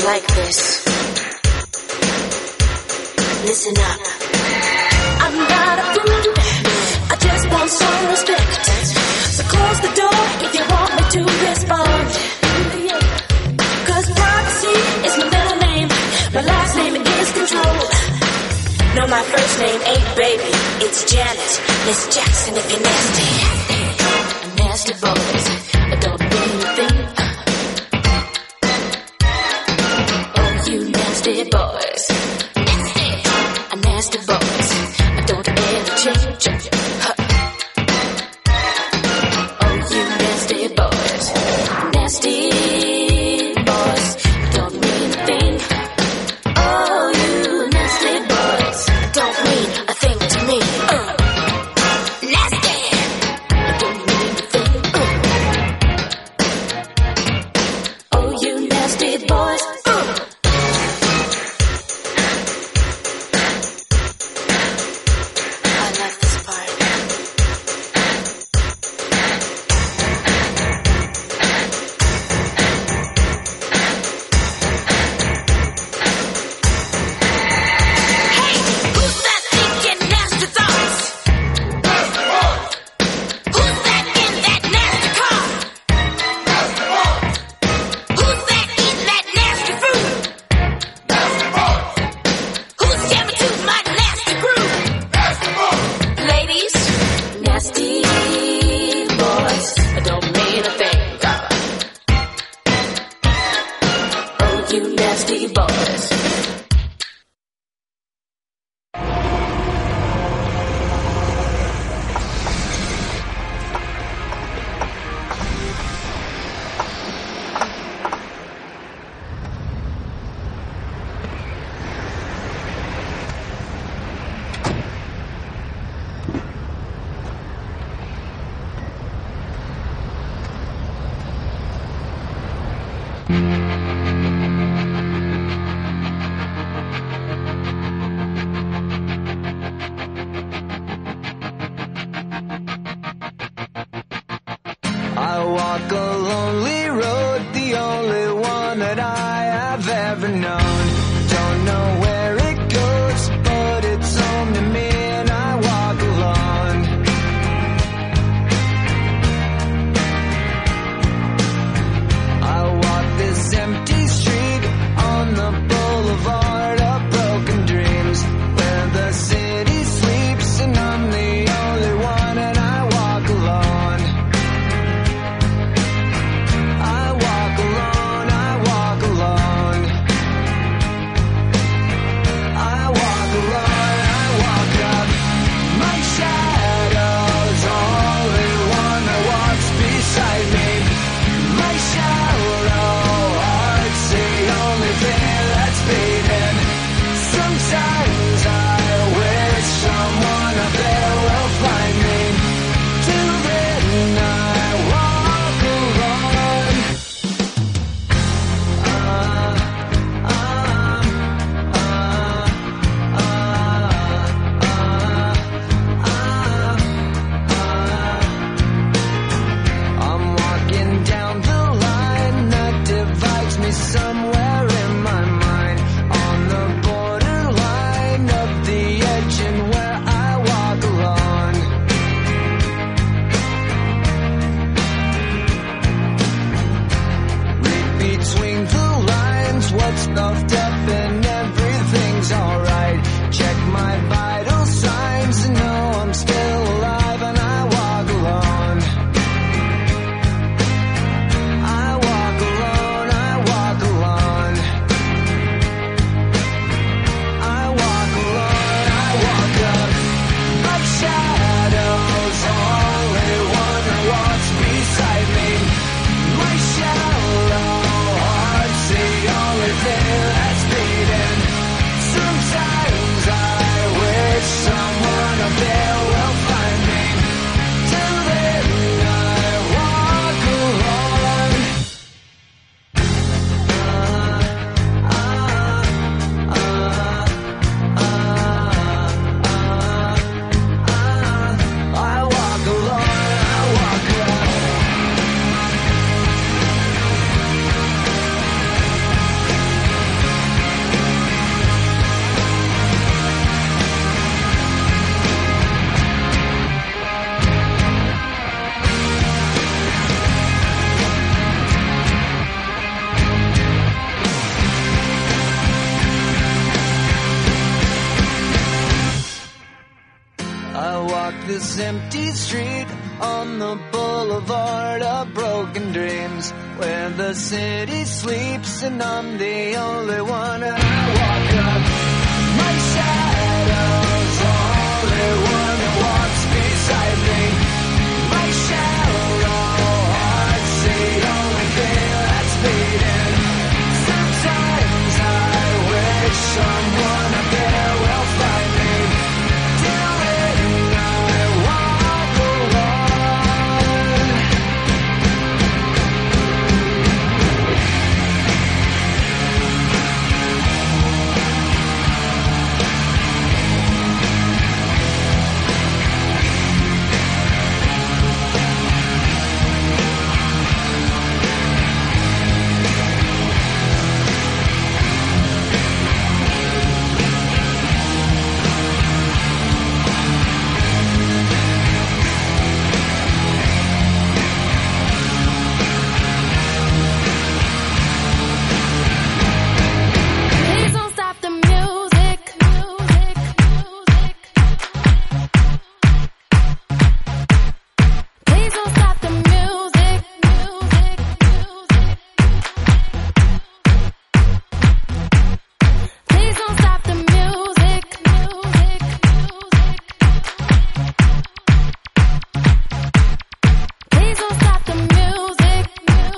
like this. Listen up. I'm not a prude. I just want some respect. So close the door if you want me to respond. Cause privacy is my middle name. My last name is Control. No, my first name ain't Baby. It's Janet. Miss Jackson if you're nasty. Nasty boys. I don't mean a thing. Oh, you nasty boys. Nasty. Nasty boys. I don't ever change. Huh. Oh, you nasty boys. Nasty boys. Don't mean a thing. Oh, you nasty boys. Don't mean a thing to me. Uh. Nasty. Don't mean a thing. Uh. Oh, you nasty boys. Uh. I this empty street on the boulevard of broken dreams, where the city sleeps and I'm the only one. And I walk up, my shadow's only one that walks beside me. My shallow heart's the only thing that's beating. Sometimes I wish someone up there will find me. Till then I walk alone. Please don't stop the music. Please don't stop the music. Please don't stop the music. Please don't stop the music.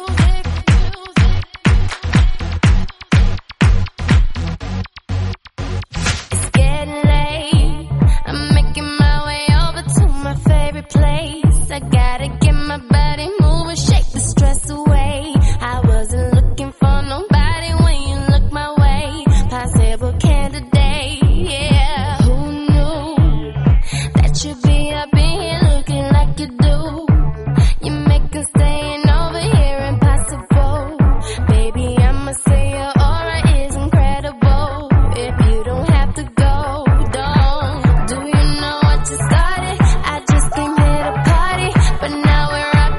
It's getting late. I'm making my way over to my favorite place. I gotta get my body moving, shake the stress away. I wasn't looking for nobody when you look my way. Possible candidate, yeah. Who knew that you'd be up in here looking like you do? You make us staying over here impossible. Baby, I'ma say your aura is incredible. If you don't have to go, don't. Do you know what you started? I just came here to party, but now we're rocking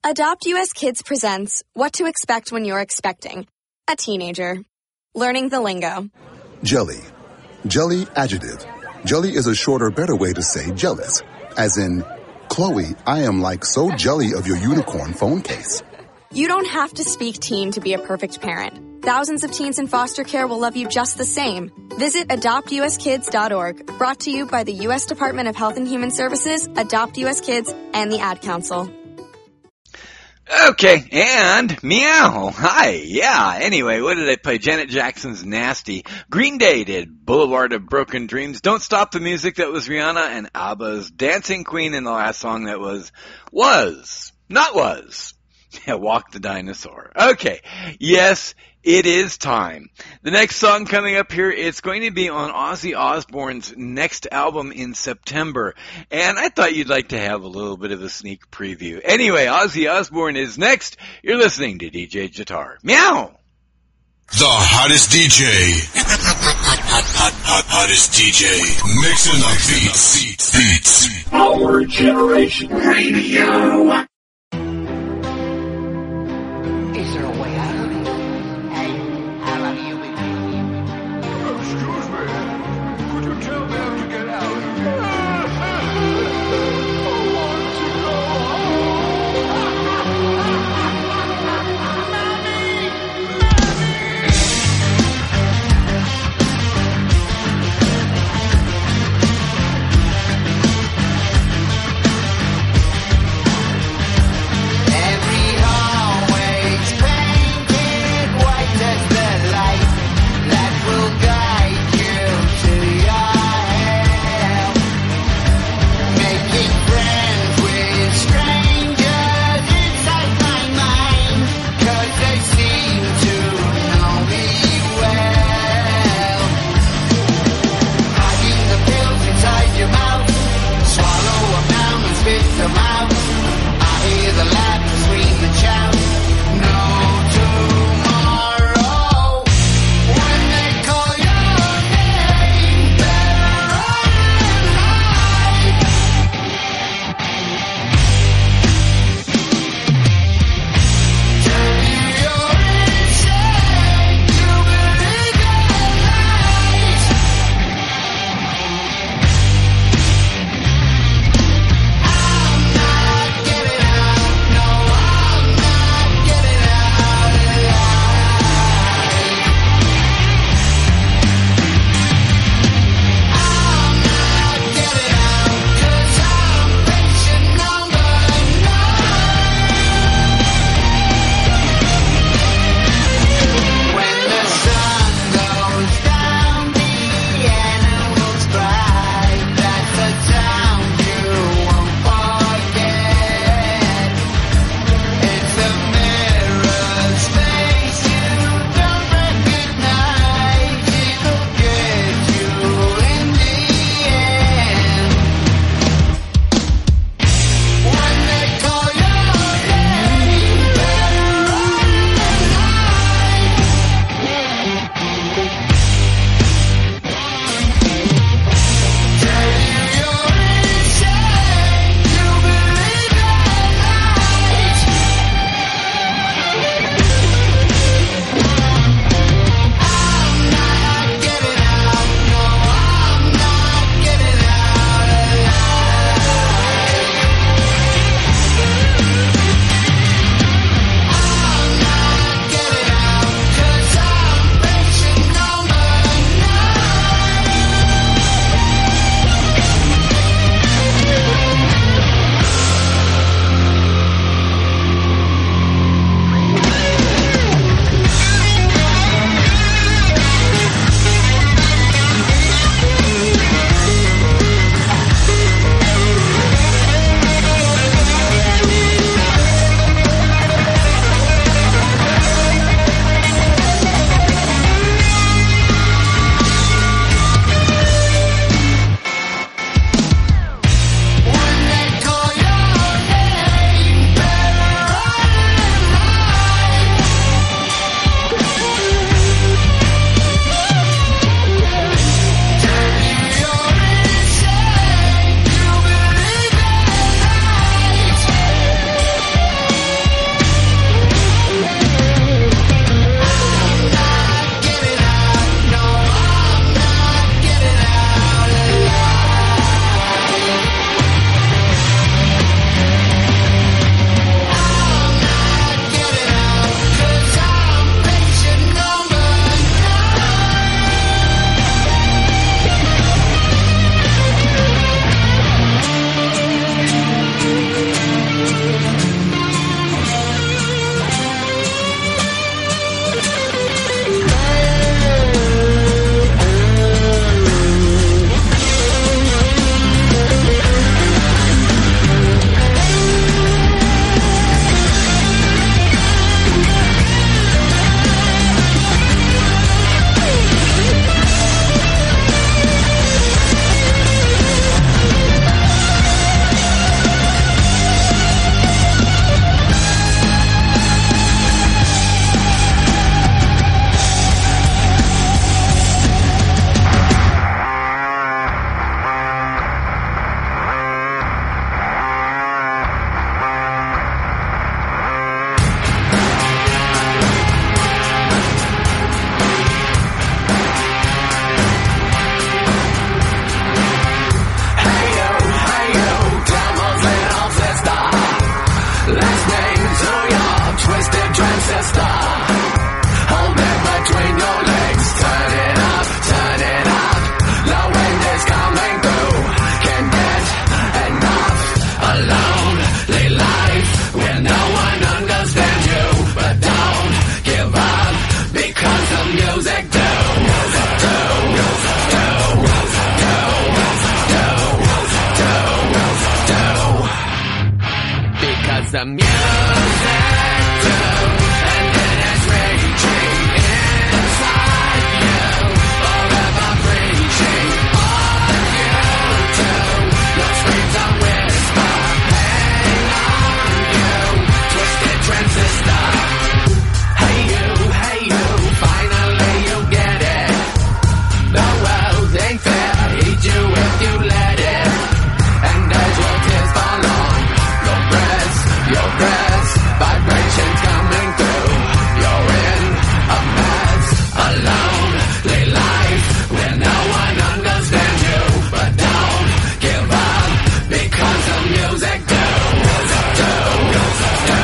Adopt U S Kids presents What to Expect When You're Expecting a Teenager. Learning the lingo. Jelly. Jelly adjective. Jelly is a shorter, better way to say jealous. As in, Chloe, I am like so jelly of your unicorn phone case. You don't have to speak teen to be a perfect parent. Thousands of teens in foster care will love you just the same. Visit adopt u s kids dot org, brought to you by the U S Department of Health and Human Services, Adopt U S Kids, and the Ad Council. Okay, and meow. Hi, yeah. Anyway, what did I play? Janet Jackson's Nasty. Green Day did Boulevard of Broken Dreams. Don't Stop the Music, that was Rihanna, and ABBA's Dancing Queen in the last song that was, was, not was. Yeah, Walk the Dinosaur. Okay, yes, it is time. The next song coming up here, it's going to be on Ozzy Osbourne's next album in September. And I thought you'd like to have a little bit of a sneak preview. Anyway, Ozzy Osbourne is next. You're listening to D J Jahtar. Meow! The hottest D J. Hot, hot, hot, hottest D J. Mixing the beats. Beats. Our Generation Radio. Is there a way out of it? Hey, how long have you been here? Excuse me. Could you tell them to get out? the music do, and it is raging inside you, forever preaching on you too. Your screams are whisper, hang on you, twisted transistor. Hey you, hey you, finally you get it. The world ain't fair, eat you if you let it. And as your tears fall on your breast, your breast, vibrations coming through. You're in a mess, a lonely life where no one understands you. But don't give up because the music do, do, do, do,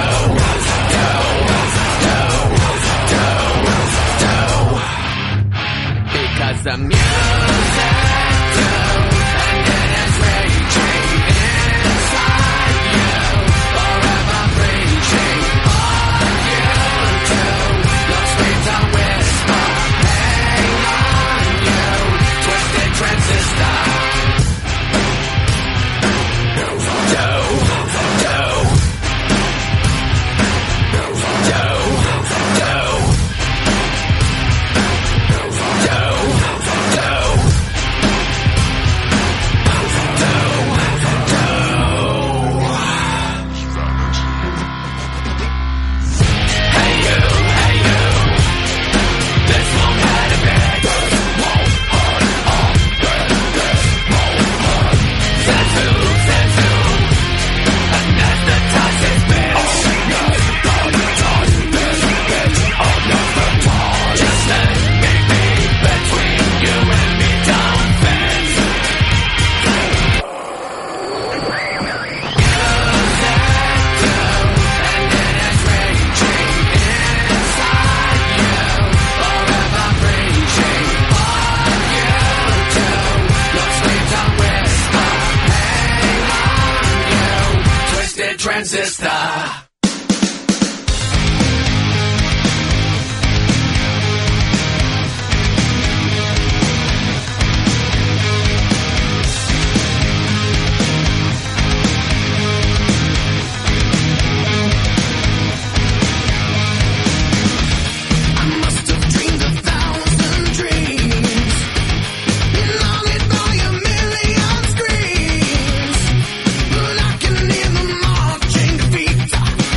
do, do, do. Because the music do, and it is raging inside you, forever preaching on you too. Your screams are whisper, hang on you, twisted transistor. Do, do, do, transistor. But I can hear them marching to feet.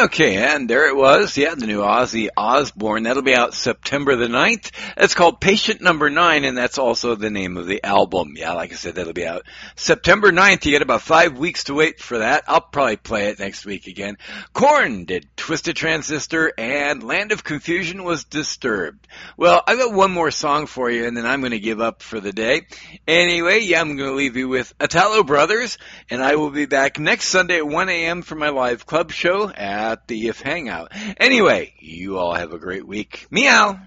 Okay, and there it was. Yeah, the new Ozzy Osbourne. That'll be out September the ninth. It's called Patient Number nine, and that's also the name of the album. Yeah, like I said, that'll be out September ninth. You get about five weeks to wait for that. I'll probably play it next week again. Korn did Twisted Transistor, and Land of Confusion was Disturbed. Well, I got one more song for you, and then I'm going to give up for the day. Anyway, yeah, I'm going to leave you with Italo Brothers, and I will be back next Sunday at one a.m. for my live club show at the If Hangout. Anyway, you all have a great week. Meow!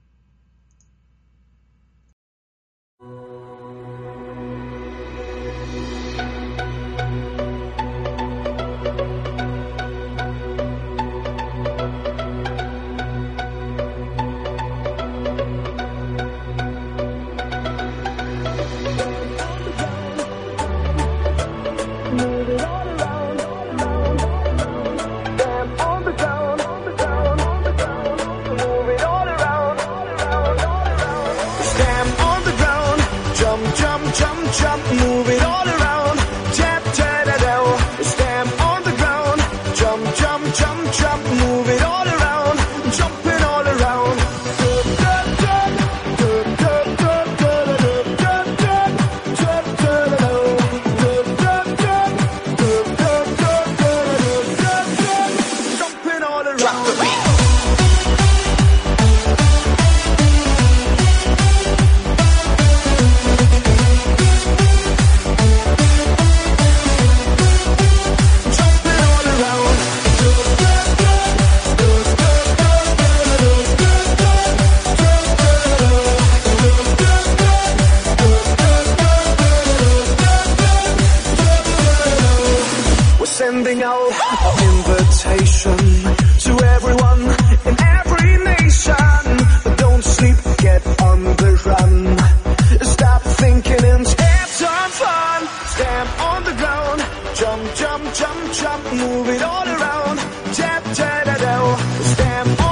Jump, move it all around. Tap, tap, da, stamp on the ground. Jump, jump, jump, jump, move it all around. Jumping all around. Jumping all around. Drop the beat. Sending out our invitation to everyone in every nation. Don't sleep, get on the run. Stop thinking and have some fun. Stamp on the ground. Jump, jump, jump, jump. Move it all around. Tap, tap, da, da. Stamp on